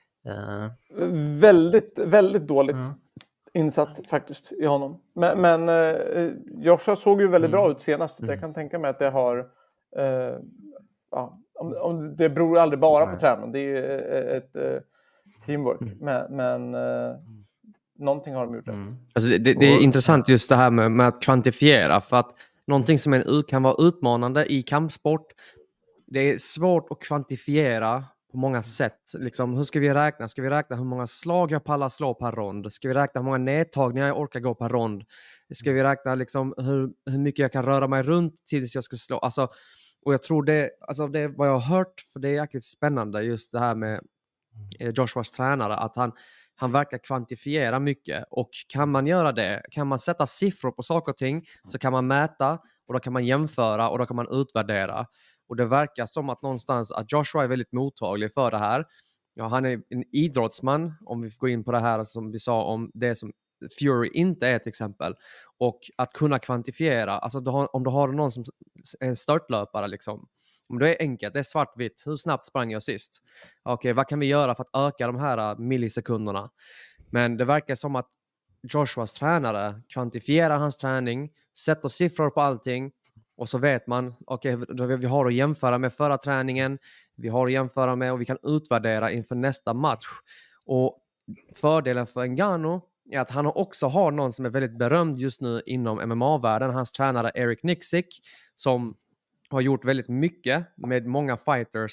Eh, Eh, väldigt, väldigt dåligt. Mm. Insatt faktiskt i honom. Men, men eh, Joshua såg ju väldigt Mm. bra ut senast. Mm. Jag kan tänka mig att det har... Eh, ja, om, om det beror aldrig bara Nej. på tränaren. Det är ju eh, ett eh, teamwork. Mm. Men, men eh, någonting har de gjort rätt. mm. Alltså det, det, det är Och- intressant just det här med, med att kvantifiera, för att någonting som är, kan vara utmanande i kampsport, det är svårt att kvantifiera på många sätt. Liksom, hur ska vi räkna? Ska vi räkna hur många slag jag pallar slå per rond? Ska vi räkna hur många nedtagningar jag orkar gå per rond? Ska vi räkna liksom hur, hur mycket jag kan röra mig runt tills jag ska slå? Alltså, och jag tror det, alltså det är vad jag har hört, för det är jäkligt spännande just det här med eh, Joshuas tränare, att han Han verkar kvantifiera mycket, och kan man göra det, kan man sätta siffror på saker och ting, så kan man mäta och då kan man jämföra och då kan man utvärdera. Och det verkar som att någonstans att Joshua är väldigt mottaglig för det här. Ja, han är en idrottsman, om vi får gå in på det här som vi sa om det som Fury inte är till exempel. Och att kunna kvantifiera, alltså du har, om du har någon som är en störtlöpare liksom, om det är enkelt, det är svartvitt, hur snabbt sprang jag sist? Okej, okay, vad kan vi göra för att öka de här millisekunderna? Men det verkar som att Joshuas tränare kvantifierar hans träning, sätter siffror på allting, och så vet man, okej, okay, vi har att jämföra med förra träningen, vi har att jämföra med och vi kan utvärdera inför nästa match. Och fördelen för Ngannou är att han också har någon som är väldigt berömd just nu inom M M A-världen, hans tränare Eric Nixick, som har gjort väldigt mycket med många fighters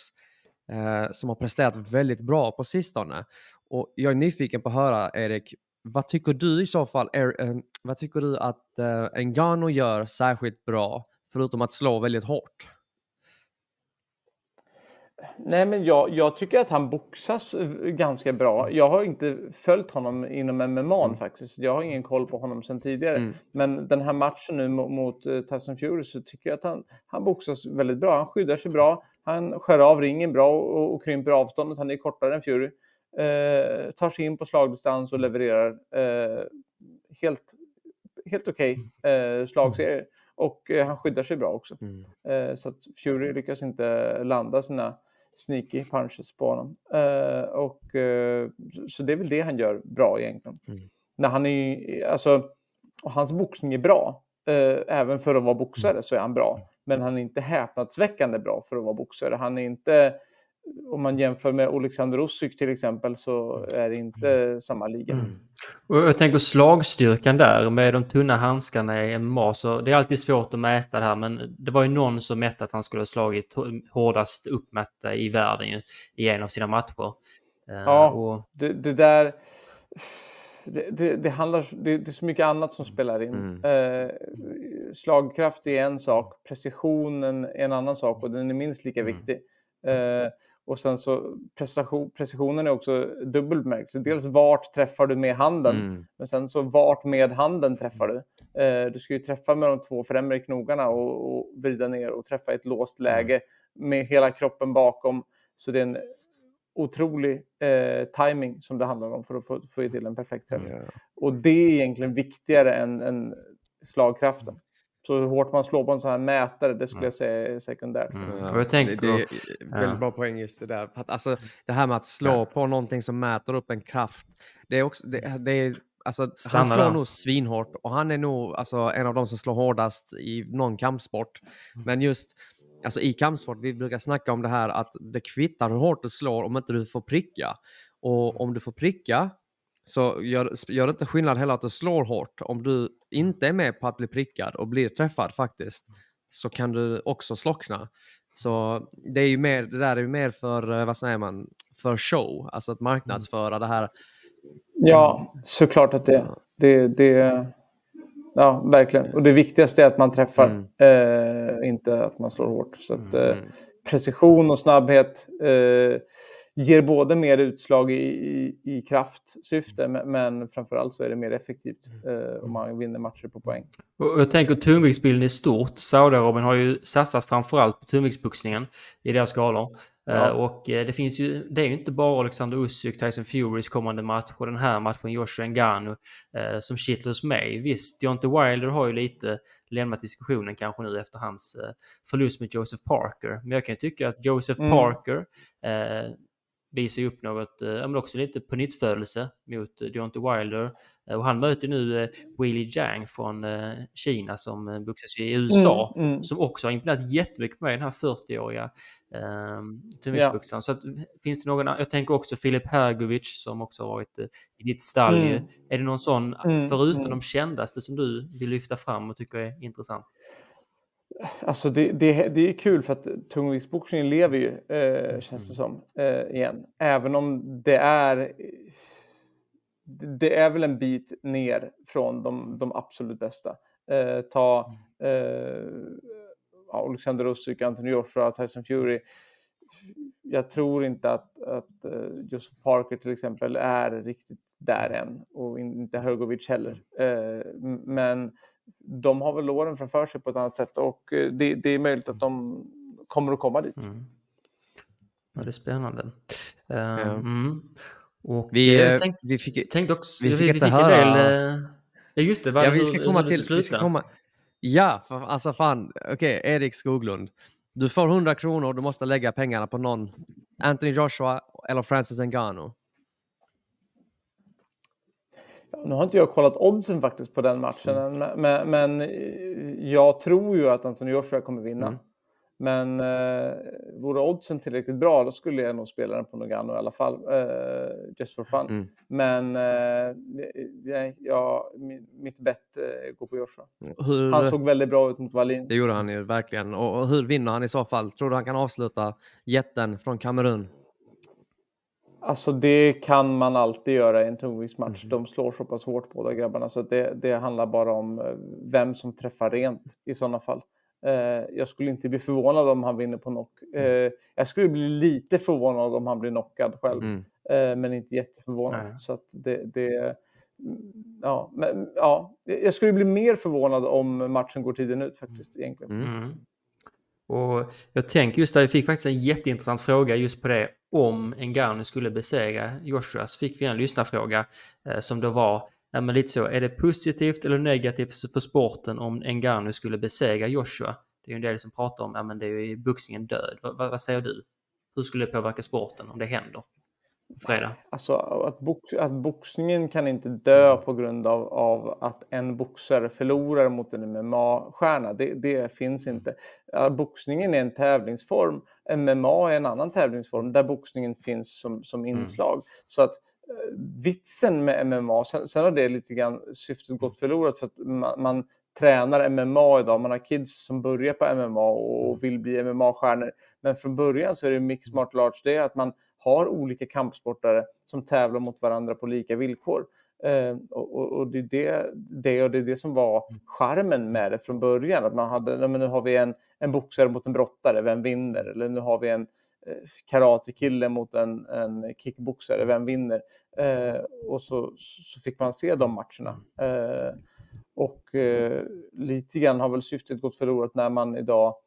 eh, som har presterat väldigt bra på sistone. Och jag är nyfiken på att höra, Erik, vad tycker du i så fall, er, eh, vad tycker du att eh, Ngannou gör särskilt bra, förutom att slå väldigt hårt? Nej, men jag, jag tycker att han boxas ganska bra. Jag har inte följt honom inom M M A Mm. faktiskt. Jag har ingen koll på honom sedan tidigare. Mm. Men den här matchen nu mot, mot uh, Tyson Fury, så tycker jag att han, han boxas väldigt bra. Han skyddar sig bra. Han skär av ringen bra och, och krymper avståndet. Han är kortare än Fury. Uh, tar sig in på slagdistans och levererar uh, helt, helt okej okay, uh, slagserier. Och uh, han skyddar sig bra också. Mm. Uh, så att Fury lyckas inte landa sina sneaky punches på honom. Uh, och, uh, så det är väl det han gör bra egentligen. Mm. När han är, alltså, och hans boxning är bra. Uh, även för att vara boxare så är han bra. Men han är inte häpnadsväckande bra för att vara boxare. Han är inte, om man jämför med Alexander Usyk till exempel, så är det inte samma liga. Mm. Och jag tänker slagstyrkan där med de tunna handskarna i M M A, så det är alltid svårt att mäta det här, men det var ju någon som mätte att han skulle ha slagit hårdast uppmätta i världen ju, i en av sina matcher. Ja, uh, och... det, det där det, det, det handlar det, det är så mycket annat som spelar in. Mm. Uh, slagkraft är en sak, precisionen är en annan sak, och den är minst lika Mm. viktig. Uh, Och sen så precision, precisionen är också dubbelmärkt. Dels vart träffar du med handen. Mm. Men sen så vart med handen träffar du. Eh, du ska ju träffa med de två främre knogarna och, och vrida ner och träffa i ett låst läge. med hela kroppen bakom. Så det är en otrolig eh, timing som det handlar om för att få, få till en perfekt träff. Mm. Och det är egentligen viktigare än, än slagkraften. Så hur hårt man slår på en sån här mätare, det skulle mm. jag säga är sekundärt. Mm. Ja, jag tänker, det, det är väldigt ja. bra poäng just det där. För att, alltså, det här med att slå ja. på någonting som mäter upp en kraft, det är också... Det, det är, alltså, han slår där. nog svinhårt och han är nog alltså, en av de som slår hårdast i någon kampsport. Mm. Men just alltså, i kampsport, vi brukar snacka om det här att det kvittar hur hårt du slår om inte du får pricka. Och om du får pricka så gör, gör det inte skillnad heller att du slår hårt. Om du inte är med på att bli prickad och blir träffad faktiskt, så kan du också slockna. Så det är ju mer, det där är ju mer för, vad säger man, för show. Alltså att marknadsföra det här. Ja, såklart att det det, det ja, verkligen. Och det viktigaste är att man träffar, mm. eh, inte att man slår hårt. Så att eh, precision och snabbhet eh, ger både mer utslag i, i, i kraftsyfte, men framförallt så är det mer effektivt eh, om man vinner matcher på poäng. Och jag tänker tungviktsbilden i stort. Saudiarabien har ju satsat framförallt på tungviktsboxningen i deras skalor. Ja. Uh, och uh, det finns ju, det är ju inte bara Alexander Usyk, Tyson Furys kommande match och den här matchen Joshua Ngannou uh, som kittlar hos mig. Visst, Deontay Wilder har ju lite lämnat diskussionen kanske nu efter hans uh, förlust med Joseph Parker. Men jag kan tycka att Joseph mm. Parker uh, visar upp något, eh, men också lite på nyttfödelse mot eh, Deontay Wilder. Eh, och han möter nu eh, Weili Zhang från eh, Kina som eh, boxas i U S A, mm, mm. som också har imponerat jättemycket med den här fyrtio-åriga eh, tungviktsboxaren. Ja. Så att, finns det någon, jag tänker också Filip Hrgovic som också har varit eh, i ditt stall. Mm. Är det någon sån, mm. förutom mm. de kändaste, som du vill lyfta fram och tycker är intressant? Alltså det, det, det är kul för att tungviktsboxningen lever ju, eh, känns det som, eh, igen. Även om det är det är väl en bit ner från de, de absolut bästa. Eh, ta eh, Alexander Usyk, Anthony Joshua, Tyson Fury. Jag tror inte att, att uh, Joseph Parker till exempel är riktigt där än. Och inte Hrgovic heller. Eh, men de har väl åren framför sig på ett annat sätt, och det, det är möjligt att de kommer att komma dit. Mm. Ja, det är spännande. Uh, mm. Mm. Och vi, jag tänk, vi fick, tänkte också, vi fick, vi vi fick en del... Uh, ja, just det. Var, ja, vi ska hur, komma hur till... Vi ska komma, ja, för, alltså fan. Okej, okay, Erik Skoglund. Du får hundra kronor och du måste lägga pengarna på någon. Anthony Joshua eller Francis Ngannou. Nu har inte jag kollat oddsen faktiskt på den matchen. Mm. Men, men jag tror ju att Anthony Joshua kommer vinna. Mm. Men eh, vore oddsen tillräckligt bra, då skulle jag nog spela den på Ngannou i alla fall. Eh, just for fun. Mm. Men eh, ja, mitt bett eh, går på Joshua. Hur, han såg väldigt bra ut mot Wallin. Det gjorde han ju verkligen. Och, och hur vinner han i så fall? Tror du han kan avsluta jätten från Kamerun? Alltså det kan man alltid göra i en tungviktsmatch. Mm. De slår så pass hårt på de grabbarna, så det, det handlar bara om vem som träffar rent i sådana fall. Eh, jag skulle inte bli förvånad om han vinner på knock. Eh, jag skulle bli lite förvånad om han blir knockad själv. Mm. Eh, men inte jätteförvånad. Mm. Så att det, det ja, men, ja, jag skulle bli mer förvånad om matchen går tiden ut faktiskt egentligen. Mm. Och jag tänker just där, vi fick faktiskt en jätteintressant fråga just på det. Om Ngannou skulle besegra Joshua, så fick vi en lyssnarfråga eh, som då var, ja, men lite så, är det positivt eller negativt för sporten om Ngannou skulle besegra Joshua? Det är ju en del som pratar om, ja, men det är ju boxningen död. Va, va, vad säger du? Hur skulle det påverka sporten om det händer? Fredag. Alltså att, box, att boxningen kan inte dö på grund av, av att en boxare förlorar mot en M M A-stjärna. Det, det finns inte. Ja, boxningen är en tävlingsform. M M A är en annan tävlingsform där boxningen finns som, som inslag. Mm. Så att eh, vitsen med M M A, sen, sen har det lite grann syftet gått förlorat för att man, man tränar M M A idag. Man har kids som börjar på M M A och vill bli M M A-stjärnor. Men från början så är det mixed martial arts. Det är att man har olika kampsportare som tävlar mot varandra på lika villkor. Eh, och, och det är det, det, och det är det som var charmen med det från början. Att man hade, men nu har vi en, en boxare mot en brottare, vem vinner? Eller nu har vi en eh, karatekille mot en, en kickboxare, vem vinner? Eh, och så, så fick man se de matcherna. Eh, och eh, lite grann har väl syftet gått förlorat när man idag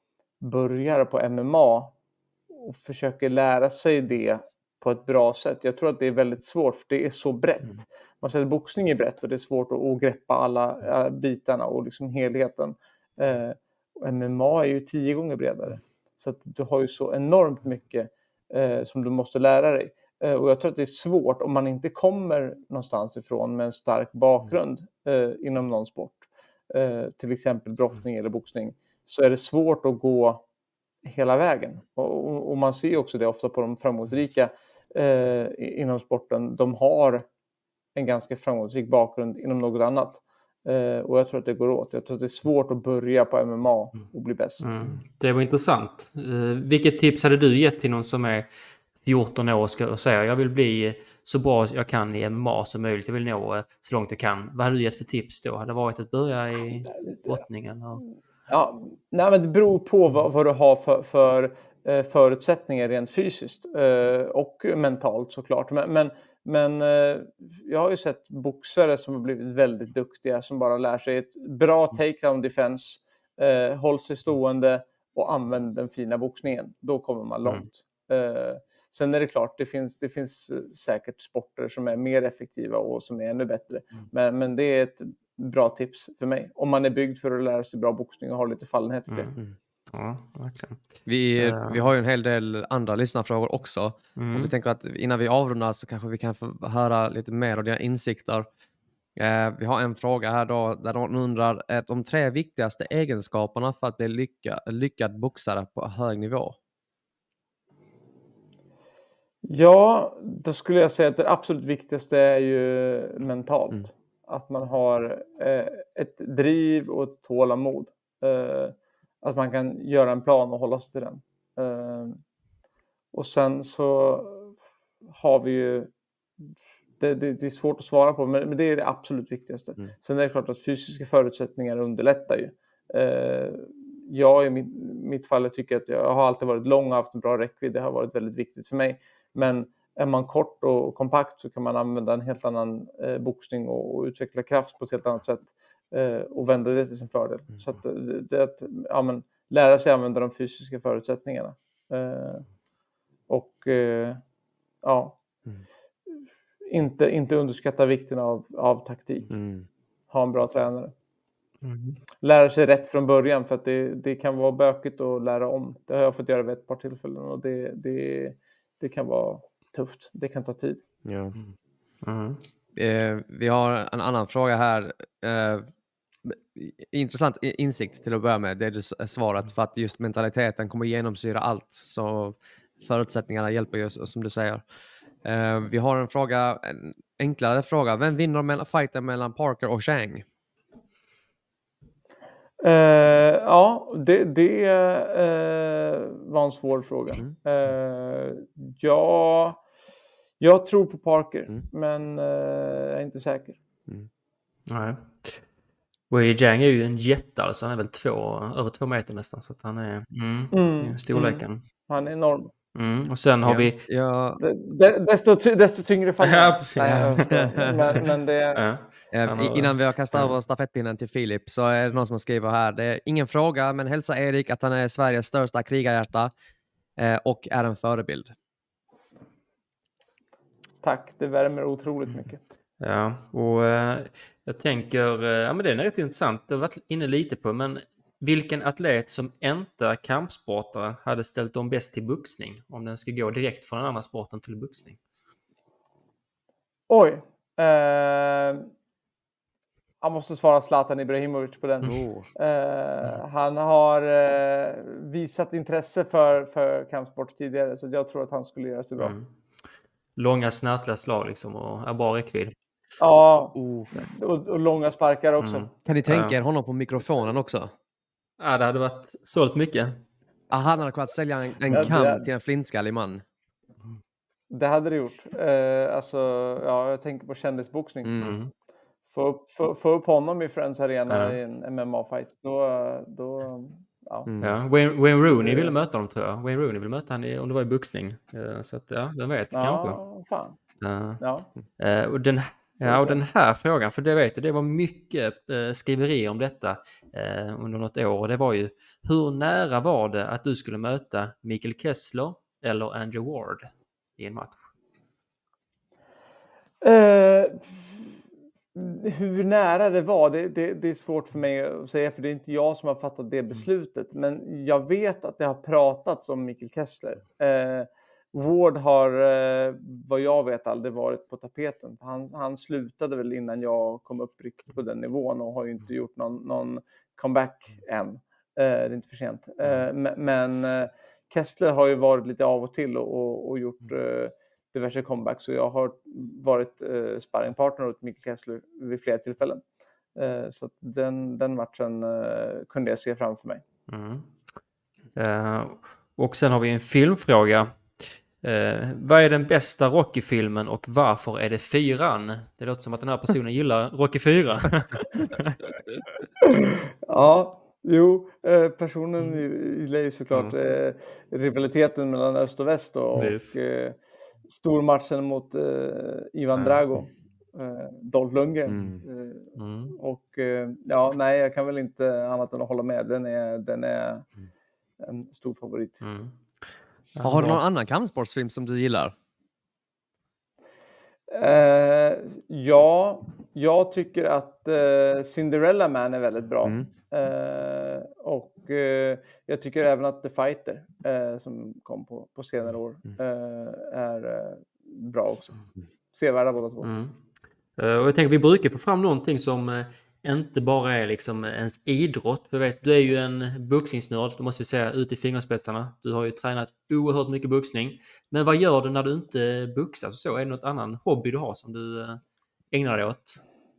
börjar på M M A och försöker lära sig det på ett bra sätt. Jag tror att det är väldigt svårt, för det är så brett. Mm. Man säger att boxning är brett och det är svårt att, att greppa alla äh, bitarna och liksom helheten. Eh, och M M A är ju tio gånger bredare. Så att du har ju så enormt mycket eh, som du måste lära dig. Eh, och jag tror att det är svårt om man inte kommer någonstans ifrån med en stark bakgrund eh, inom någon sport. Eh, till exempel brottning eller boxning. Så är det svårt att gå hela vägen. Och, och, och man ser också det ofta på de framgångsrika eh, inom sporten. De har en ganska framgångsrik bakgrund inom något annat. Uh, och jag tror att det går åt. Jag tror att det är svårt att börja på M M A och bli bäst. Mm. Det var intressant. Uh, vilket tips hade du gett till någon som är fjorton år och ska säga jag vill bli så bra jag kan i M M A som möjligt. Jag vill nå så långt jag kan. Vad hade du gett för tips då? Hade det varit att börja i brottningen? Och... Ja, nej, men det beror på vad, vad du har för, för uh, förutsättningar rent fysiskt uh, och mentalt såklart. Men, men Men eh, jag har ju sett boxare som har blivit väldigt duktiga som bara lär sig ett bra takedown defense, eh, håll sig stående och använder den fina boxningen. Då kommer man långt. Mm. Eh, sen är det klart, det finns, det finns säkert sporter som är mer effektiva och som är ännu bättre. Mm. Men, men det är ett bra tips för mig. Om man är byggd för att lära sig bra boxning och har lite fallenhet för det. Mm. Ja, verkligen. Vi, uh. vi har ju en hel del andra lyssnarfrågor också. Mm. Och vi tänker att innan vi avrundar så kanske vi kan få höra lite mer av dina insikter. Eh, vi har en fråga här då där de undrar att de tre viktigaste egenskaperna för att bli lycka, lyckad boxare på hög nivå. Ja, då skulle jag säga att det absolut viktigaste är ju mentalt. Mm. Att man har eh, ett driv och ett tålamod. Eh, Att man kan göra en plan och hålla sig till den. Uh, och sen så har vi ju... Det, det, det är svårt att svara på, men, men det är det absolut viktigaste. Mm. Sen är det klart att fysiska förutsättningar underlättar ju. Uh, jag i mitt, mitt fall jag tycker att jag har alltid varit lång och haft en bra räckvidd. Det har varit väldigt viktigt för mig. Men är man kort och kompakt så kan man använda en helt annan uh, boxning och, och utveckla kraft på ett helt annat sätt. Och vända det till sin fördel. Mm. Så att det att ja, men, lära sig använda de fysiska förutsättningarna. Eh, och eh, ja, mm. inte, inte underskatta vikten av, av taktik. Mm. Ha en bra tränare. Mm. Lära sig rätt från början, för att det, det kan vara bökigt att lära om. Det har jag fått göra vid ett par tillfällen och det, det, det kan vara tufft. Det kan ta tid. Ja. Mm. Eh, vi har en annan fråga här. Eh, intressant insikt till att börja med. Det är svaret, för att just mentaliteten kommer genomsyra allt. Så förutsättningarna hjälper ju, som du säger. Eh, vi har en fråga, en enklare fråga. Vem vinner mellan fighten mellan Parker och Zhang? Uh, ja, det, det uh, var en svår fråga. Mm. Uh, ja, jag tror på Parker, mm. men uh, jag är inte säker. Mm. Nej. Weili Zhang är ju en jätte, alltså. Han är väl två, över två meter nästan, så att han är mm, mm, storleken. Mm. Han är enorm. Mm. Och sen har ja. vi... Ja. Desto, desto tyngre fall. Ja, precis. men, men det... ja. Ja, innan vi har kastat över stafettpinnen till Filip, så är det någon som skriver här. Det är ingen fråga, men hälsa Erik att han är Sveriges största krigarhjärta eh, och är en förebild. Tack, det värmer otroligt mycket. Ja, och eh, jag tänker, eh, ja men det är rätt intressant. Det har varit inne lite på, men vilken atlet som inte kampsportare hade ställt om bäst till boxning om den ska gå direkt från den andra sporten till boxning? Oj. Eh, jag måste svara Zlatan Ibrahimovic på den. Oh. Eh, han har eh, visat intresse för, för kampsport tidigare, så jag tror att han skulle göra sig bra. Mm. Långa snärtliga slag liksom och är bra räckvidd. Ja, oh. och, och långa sparkar också. Mm. Kan ni tänka er honom på mikrofonen också? Ja, det hade varit sålt mycket. Ah, han hade kunnat sälja en, en ja, kamp det... till en flintskallig man. Det hade det gjort. Eh, alltså, ja, jag tänker på kändisboxning. Mm. Få upp, få, få upp honom i Friends Arena ja. i en M M A-fight. Då, då, ja. Mm. Ja, Wayne, Wayne Rooney ville möta dem, tror jag. Wayne Rooney ville möta honom om det var i boxning. Så att, ja, vem vet, ja, kanske. Fan. Uh, ja, uh, och den, Ja, och den här frågan, för det vet jag, det var mycket eh, skriverier om detta eh, under något år. Och det var ju, hur nära var det att du skulle möta Mikael Kessler eller Andrew Ward i en match? Eh, hur nära det var, det, det, det är svårt för mig att säga, för det är inte jag som har fattat det beslutet. Men jag vet att det har pratats om Mikael Kessler. Eh, Ward har, eh, vad jag vet, aldrig varit på tapeten. Han, han slutade väl innan jag kom upp riktigt på den nivån och har ju inte gjort någon, någon comeback än. Eh, det är inte för sent. Eh, men eh, Kessler har ju varit lite av och till och, och, och gjort eh, diverse comebacks. Så jag har varit eh, sparringpartner åt Mikael Kessler vid flera tillfällen. Eh, så att den, den matchen eh, kunde jag se framför mig. Mm. Uh, och sen har vi en filmfråga. Uh, vad är den bästa Rocky-filmen och varför är det fyran? Det låter som att den här personen gillar Rocky fyra. Ja, jo, eh, personen gillar ju såklart Mm. eh, rivaliteten mellan öst och väst och, och eh, stormatchen mot eh, Ivan Ja. Drago, eh, Dolph Lundgren. Mm. Eh, Mm. och eh, ja, nej, jag kan väl inte annat än att hålla med. Den är, den är en stor favorit. Mm. Har du någon annan kampsportsfilm som du gillar? Eh, ja, jag tycker att eh, Cinderella Man är väldigt bra. Mm. Eh, och eh, jag tycker även att The Fighter, eh, som kom på, på senare år, eh, är eh, bra också. Sevärda båda två. Mm. Uh, och jag tänker vi brukar få fram någonting som uh, inte bara är liksom ens idrott. För vet, du är ju en boxningsnörd, det måste vi säga, ut i fingerspetsarna. Du har ju tränat oerhört mycket boxning. Men vad gör du när du inte boxas och så? Är det något annan hobby du har som du uh, ägnar dig åt?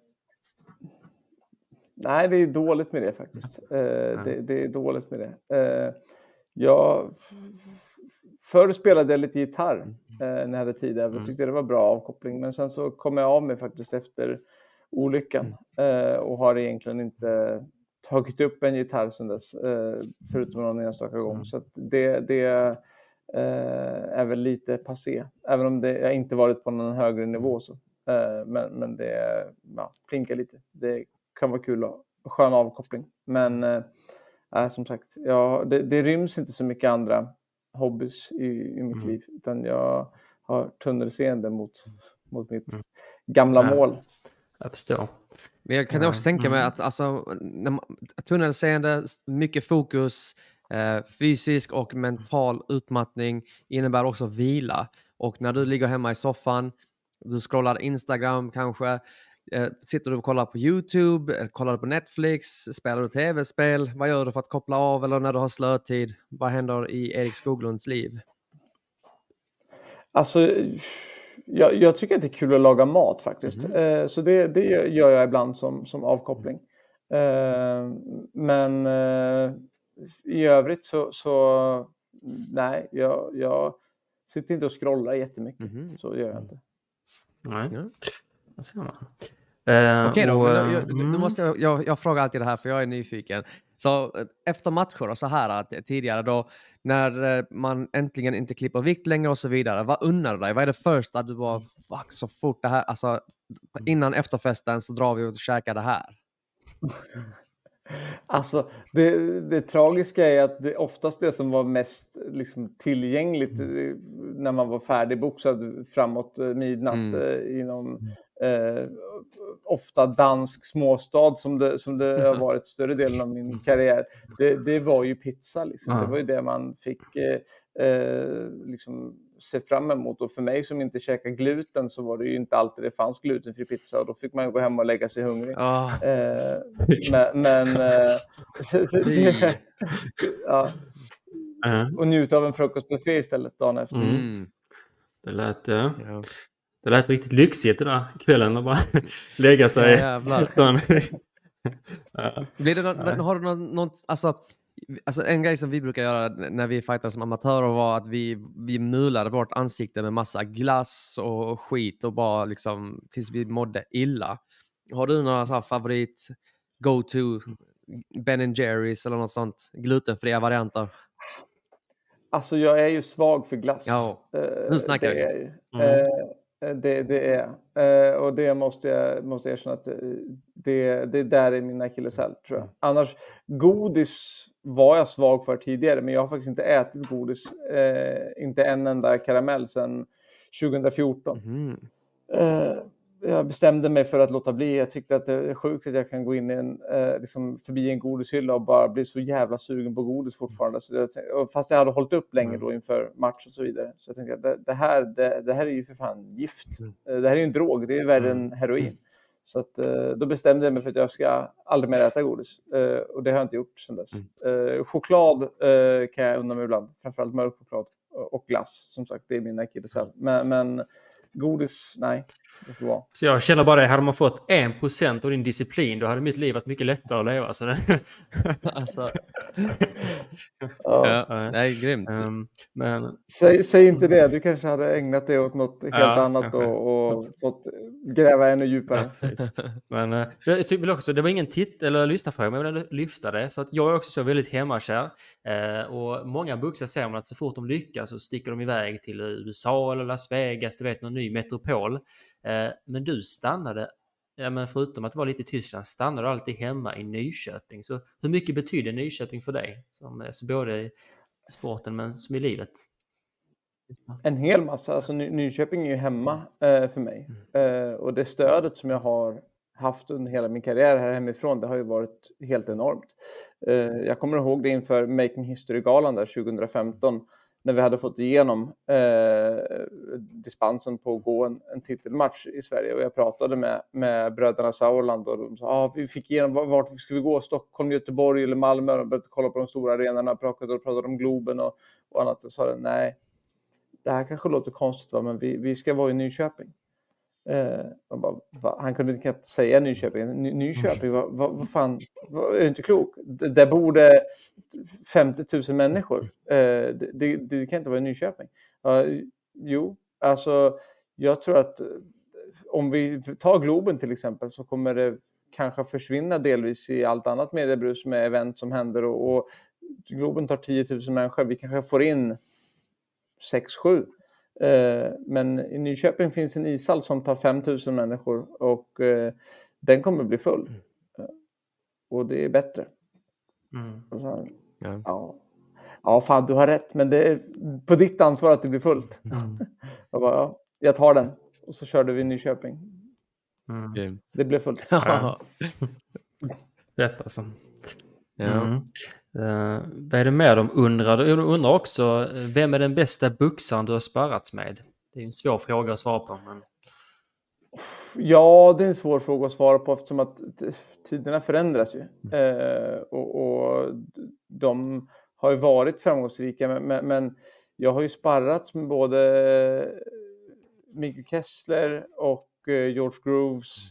Nej, det är dåligt med det faktiskt. Eh, det, det är dåligt med det. Eh, jag förr spelade jag lite gitarr eh, när jag hade tid. Jag tyckte det var bra avkoppling. Men sen så kom jag av mig faktiskt efter olyckan. Eh, och har egentligen inte tagit upp en gitarr sedan dess. Eh, förutom någon enstaka gång. Så att det, det eh, är väl lite passé. Även om det, jag inte varit på någon högre nivå. Så. Eh, men, men det ja, klinkar lite. Det kan vara kul och skön avkoppling. Men äh, som sagt, ja, det, det ryms inte så mycket andra hobbys i, i mitt mm. liv. Utan jag har tunnelseende mot, mot mitt mm. gamla ja. mål. Jag förstår. Men jag kan också mm. tänka mig att alltså, när man, tunnelseende, mycket fokus, eh, fysisk och mental utmattning innebär också vila. Och när du ligger hemma i soffan, du scrollar Instagram kanske, sitter du och kollar på YouTube, kollar på Netflix, spelar du tv-spel, vad gör du för att koppla av, eller när du har slötid, vad händer i Erik Skoglunds liv? Alltså, jag, jag tycker att det är kul att laga mat faktiskt. Mm. Eh, så det, det gör jag ibland som, som avkoppling. Eh, men eh, i övrigt så, så nej, jag, jag sitter inte och scrollar jättemycket. Mm. Så gör jag inte. Nej. Ja. Uh, Okej okay då, och, jag, nu måste jag, jag, jag frågar alltid det här för jag är nyfiken. Så efter matcher och så här tidigare då, när man äntligen inte klipper vikt längre och så vidare, vad unnar du dig? Vad är det första du bara, fuck så fort det här, alltså innan efterfesten så drar vi och käkar det här? Alltså det, det tragiska är att det oftast det som var mest liksom, tillgängligt mm. när man var färdigboxad framåt midnatt mm. inom eh, ofta dansk småstad som det, som det har varit större delen av min karriär. Det, det var ju pizza liksom. Mm. Det var ju det man fick eh, eh, liksom se fram emot, och för mig som inte käkar gluten så var det ju inte alltid det fanns glutenfri pizza, och då fick man gå hem och lägga sig hungrig. Oh. Eh, men men eh, ja. uh-huh. Och njuta av en frukostbuffé istället dagen efter. Mm. Det lät ja. Ja. Det lät riktigt lyxigt det där kvällen och bara lägga sig. Ja, ja. Blir det någon, har du någon, någon alltså Alltså en grej som vi brukar göra när vi fightar som amatörer var att vi, vi mulade vårt ansikte med massa glass och skit och bara liksom tills vi mådde illa. Har du några så här favorit go-to Ben and Jerry's eller något sånt glutenfria varianter? Alltså jag är ju svag för glass. Ja, nu snackar det vi. Är ju. Mm. Det, det är. Och det måste jag måste erkänna att det, det där är min akilleshäl, tror jag. Annars, godis var jag svag för tidigare, men jag har faktiskt inte ätit godis. Eh, inte en enda karamell sedan tjugo fjorton. Mm. Eh, jag bestämde mig för att låta bli. Jag tyckte att det är sjukt att jag kan gå in i en, eh, liksom förbi en godishylla och bara bli så jävla sugen på godis fortfarande. Så jag tänkte, och fast jag hade hållit upp länge då inför match och så vidare. Så jag tänkte att det, det, här, det, det här är ju för fan gift. Eh, det här är ju en drog, det är värre än heroin. Så att, eh, då bestämde jag mig för att jag ska aldrig mer äta godis. Eh, och det har jag inte gjort sedan dess. Eh, choklad eh, kan jag unna mig ibland. Framförallt mörk choklad och glass. Som sagt, det är min akilleshäl. Men, men godis, nej. Det får vara. Så jag känner bara det, hade man fått en procent av din disciplin, då hade mitt liv varit mycket lättare att leva. Så det... Alltså, Ja. ja, det är grymt. Um, men... Säg, säg inte det, du kanske hade ägnat dig åt något helt Ja, annat kanske. och, och fått gräva ännu djupare. Ja, precis. Men uh, jag tycker väl också, det var ingen titt eller lyssnarfråga, men jag vill lyfta det. För att jag är också så väldigt hemmakär. Uh, och många boxare säger man att så fort de lyckas så sticker de iväg till U S A eller Las Vegas, du vet, någon ny metropol. Uh, men du stannade, ja, men förutom att det var lite i Tyskland, stannade du alltid hemma i Nyköping. Så hur mycket betyder Nyköping för dig? Som, alltså både i sporten men som i livet? En hel massa. Alltså, Ny- Nyköping är ju hemma eh, för mig. Eh, och det stödet som jag har haft under hela min karriär här hemifrån, det har ju varit helt enormt. Eh, jag kommer ihåg det inför Making History-galan där tjugo femton. När vi hade fått igenom eh, dispensen på att gå en, en titelmatch i Sverige. Och jag pratade med, med bröderna Sauerland och de sa, ah, vi fick igenom, vart ska vi gå? Stockholm, Göteborg eller Malmö? Och de började kolla på de stora arenorna, pratade, pratade om Globen och, och annat. Och sa det, nej, det här kanske låter konstigt, va? Men vi, vi ska vara i Nyköping. Eh, och bara, va? Han kunde inte säga Nyköping. Ny, Nyköping, vad va, va fan, va, är du inte klok? D- där bor det femtio tusen människor. Eh, det, det, det kan inte vara i Nyköping. Uh, jo, alltså jag tror att om vi tar Globen till exempel, så kommer det kanske försvinna delvis i allt annat mediebrus med event som händer. Och, och Globen tar tio tusen människor. Vi kanske får in sex sju. Eh, men i Nyköping finns en ishall som tar fem tusen människor och eh, den kommer bli full. Eh, och det är bättre. Mm. Och så, Ja. ja. ja, fan, du har rätt, men det är på ditt ansvar att det blir fullt. Mm. jag bara, ja, jag tar den. Och så körde vi i Nyköping. Mm. Grymt. Det blev fullt. Ja. Rätt alltså. Ja. Mm. Uh, vad är det med de undrar? De undrar också, vem är den bästa boxaren du har sparrats med? Det är en svår fråga att svara på. Men... Ja, det är en svår fråga att svara på eftersom att tiderna förändras ju. Eh, och, och de har ju varit framgångsrika, men, men, men jag har ju sparrats med både Mikael Kessler och eh, George Grooves.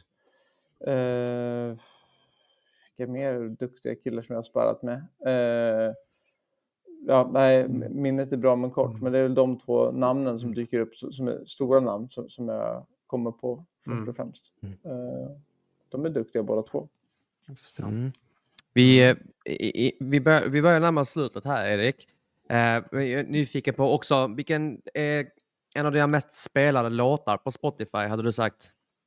Eh, vilka mer duktiga killar som jag har sparrat med. Eh, ja, nej, minnet är bra men kort, men det är väl de två namnen som dyker upp som är stora namn som, som jag kommer på först och främst. Uh, de är duktiga båda två. Mm. Vi, eh, i, i, vi, bör, vi börjar närma oss slutet här, Erik. Uh, jag är nyfiken på också, vilken är en av dina mest spelade låtar på Spotify, hade du sagt?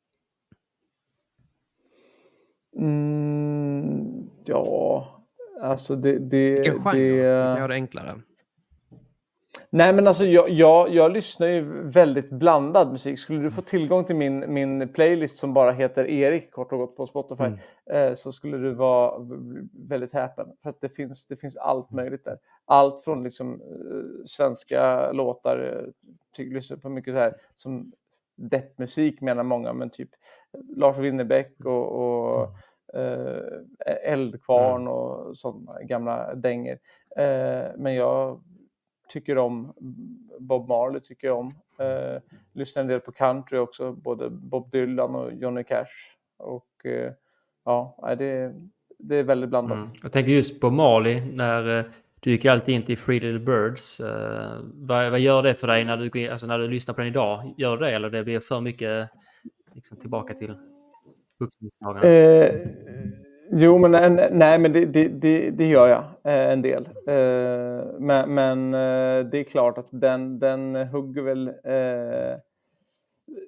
Mm, ja, alltså det... det Vilken genre? det, Vi kan göra det enklare. Nej, men alltså jag, jag, jag lyssnar ju väldigt blandad musik. Skulle du få tillgång till min, min playlist som bara heter Erik kort och gott på Spotify, mm. eh, så skulle du vara väldigt häpen. För att det finns, det finns allt möjligt där. Allt från liksom eh, svenska låtar, tycker lyssnar på mycket så här som deppmusik menar många, men typ Lars Winnerbäck och, och eh, Eldkvarn och sådana gamla dänger. Eh, men jag tycker om Bob Marley, tycker jag om. Eh, lyssnar en del på country också, både Bob Dylan och Johnny Cash. Och eh, ja, det, det är väldigt blandat. Mm. Jag tänker just på Marley, när eh, du gick alltid in till Three Little Birds. Eh, vad, vad gör det för dig när du, alltså när du lyssnar på den idag? Gör det eller det blir för mycket liksom, tillbaka till vuxendagarna? Eh, Jo, men nej, men det, det, det, det gör jag eh, en del. Eh, men men eh, det är klart att den, den hugger väl... Eh,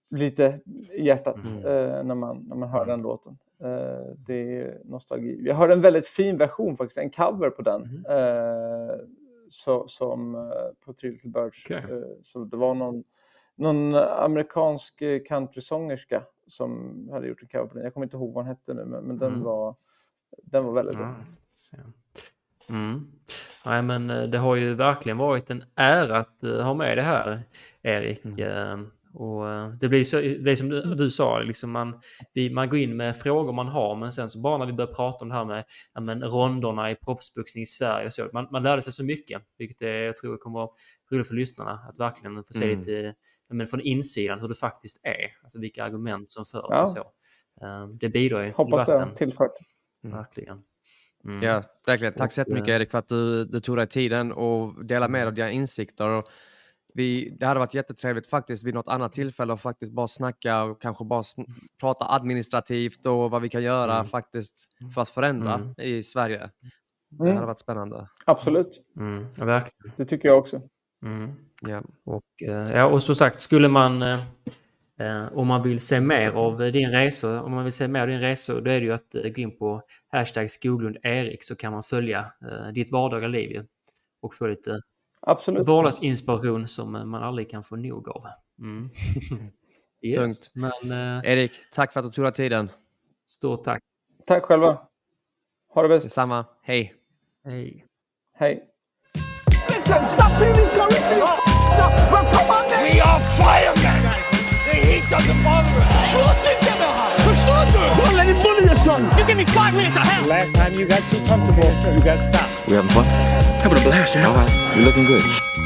lite i hjärtat Mm. eh, när, man, när man hör den låten. Eh, det är nostalgi. Jag hörde en väldigt fin version faktiskt, en cover på den. Mm. Eh, så, som eh, på Three Little Birds. Okay. Eh, så det var någon, någon amerikansk countrysångerska som hade gjort en cover på den. Jag kommer inte ihåg vad den hette nu, men, men den, Mm. var, den var väldigt bra. Ja, så. Mm. Nej, men eh, det har ju verkligen varit en ära att uh, ha med det här, Erik. Mm. Uh, och uh, det blir så, det är som du, du sa, liksom man, vi, man går in med frågor man har, men sen så bara när vi börjar prata om det här med ja, men, ronderna i proffsboxning i Sverige och så, man, man lärde sig så mycket, vilket är, jag tror kommer vara roligt för lyssnarna att verkligen få se Mm. lite ja, men, från insidan hur det faktiskt är, alltså vilka argument som förs Ja. och så. Uh, det bidrar ju till Hoppas det debatten. har tillfört. Verkligen. Mm. Ja, verkligen. Tack så Och, jättemycket eh, Erik för att du, du tog dig tiden och delade med dig av dina insikter. Och vi, det hade varit jättetrevligt faktiskt vid något annat tillfälle att faktiskt bara snacka och kanske bara sn- prata administrativt och vad vi kan göra Mm. faktiskt för att förändra Mm. i Sverige. Det Mm. hade varit spännande. Absolut, Mm. Ja, verkligen. det tycker jag också. Mm. Ja. Och, eh, ja, och som sagt, skulle man, eh, eh, om man vill se mer av din resa, om man vill se mer av din resa, då är det ju att eh, gå in på hashtag Skoglund Erik, så kan man följa eh, ditt vardagliga liv ju, och få lite Absolut. vardagsinspiration som eh, man aldrig kan få nog av. Mm. Yes, men eh, Erik, tack för att du tog dig tiden. stort tack. Tack själva. Ha det bäst. Detsamma. Hej. Hej. Hej. Listen, stop feeling sorry for your f***. Well, come on then. We are firemen. The heat doesn't bother us. Sluta inte med här. Förstår du? Don't let him bully your son. You give me five minutes of hell. Last time you got too comfortable, you got stopped. We having fun? Having a blast, man. All right. You're looking good.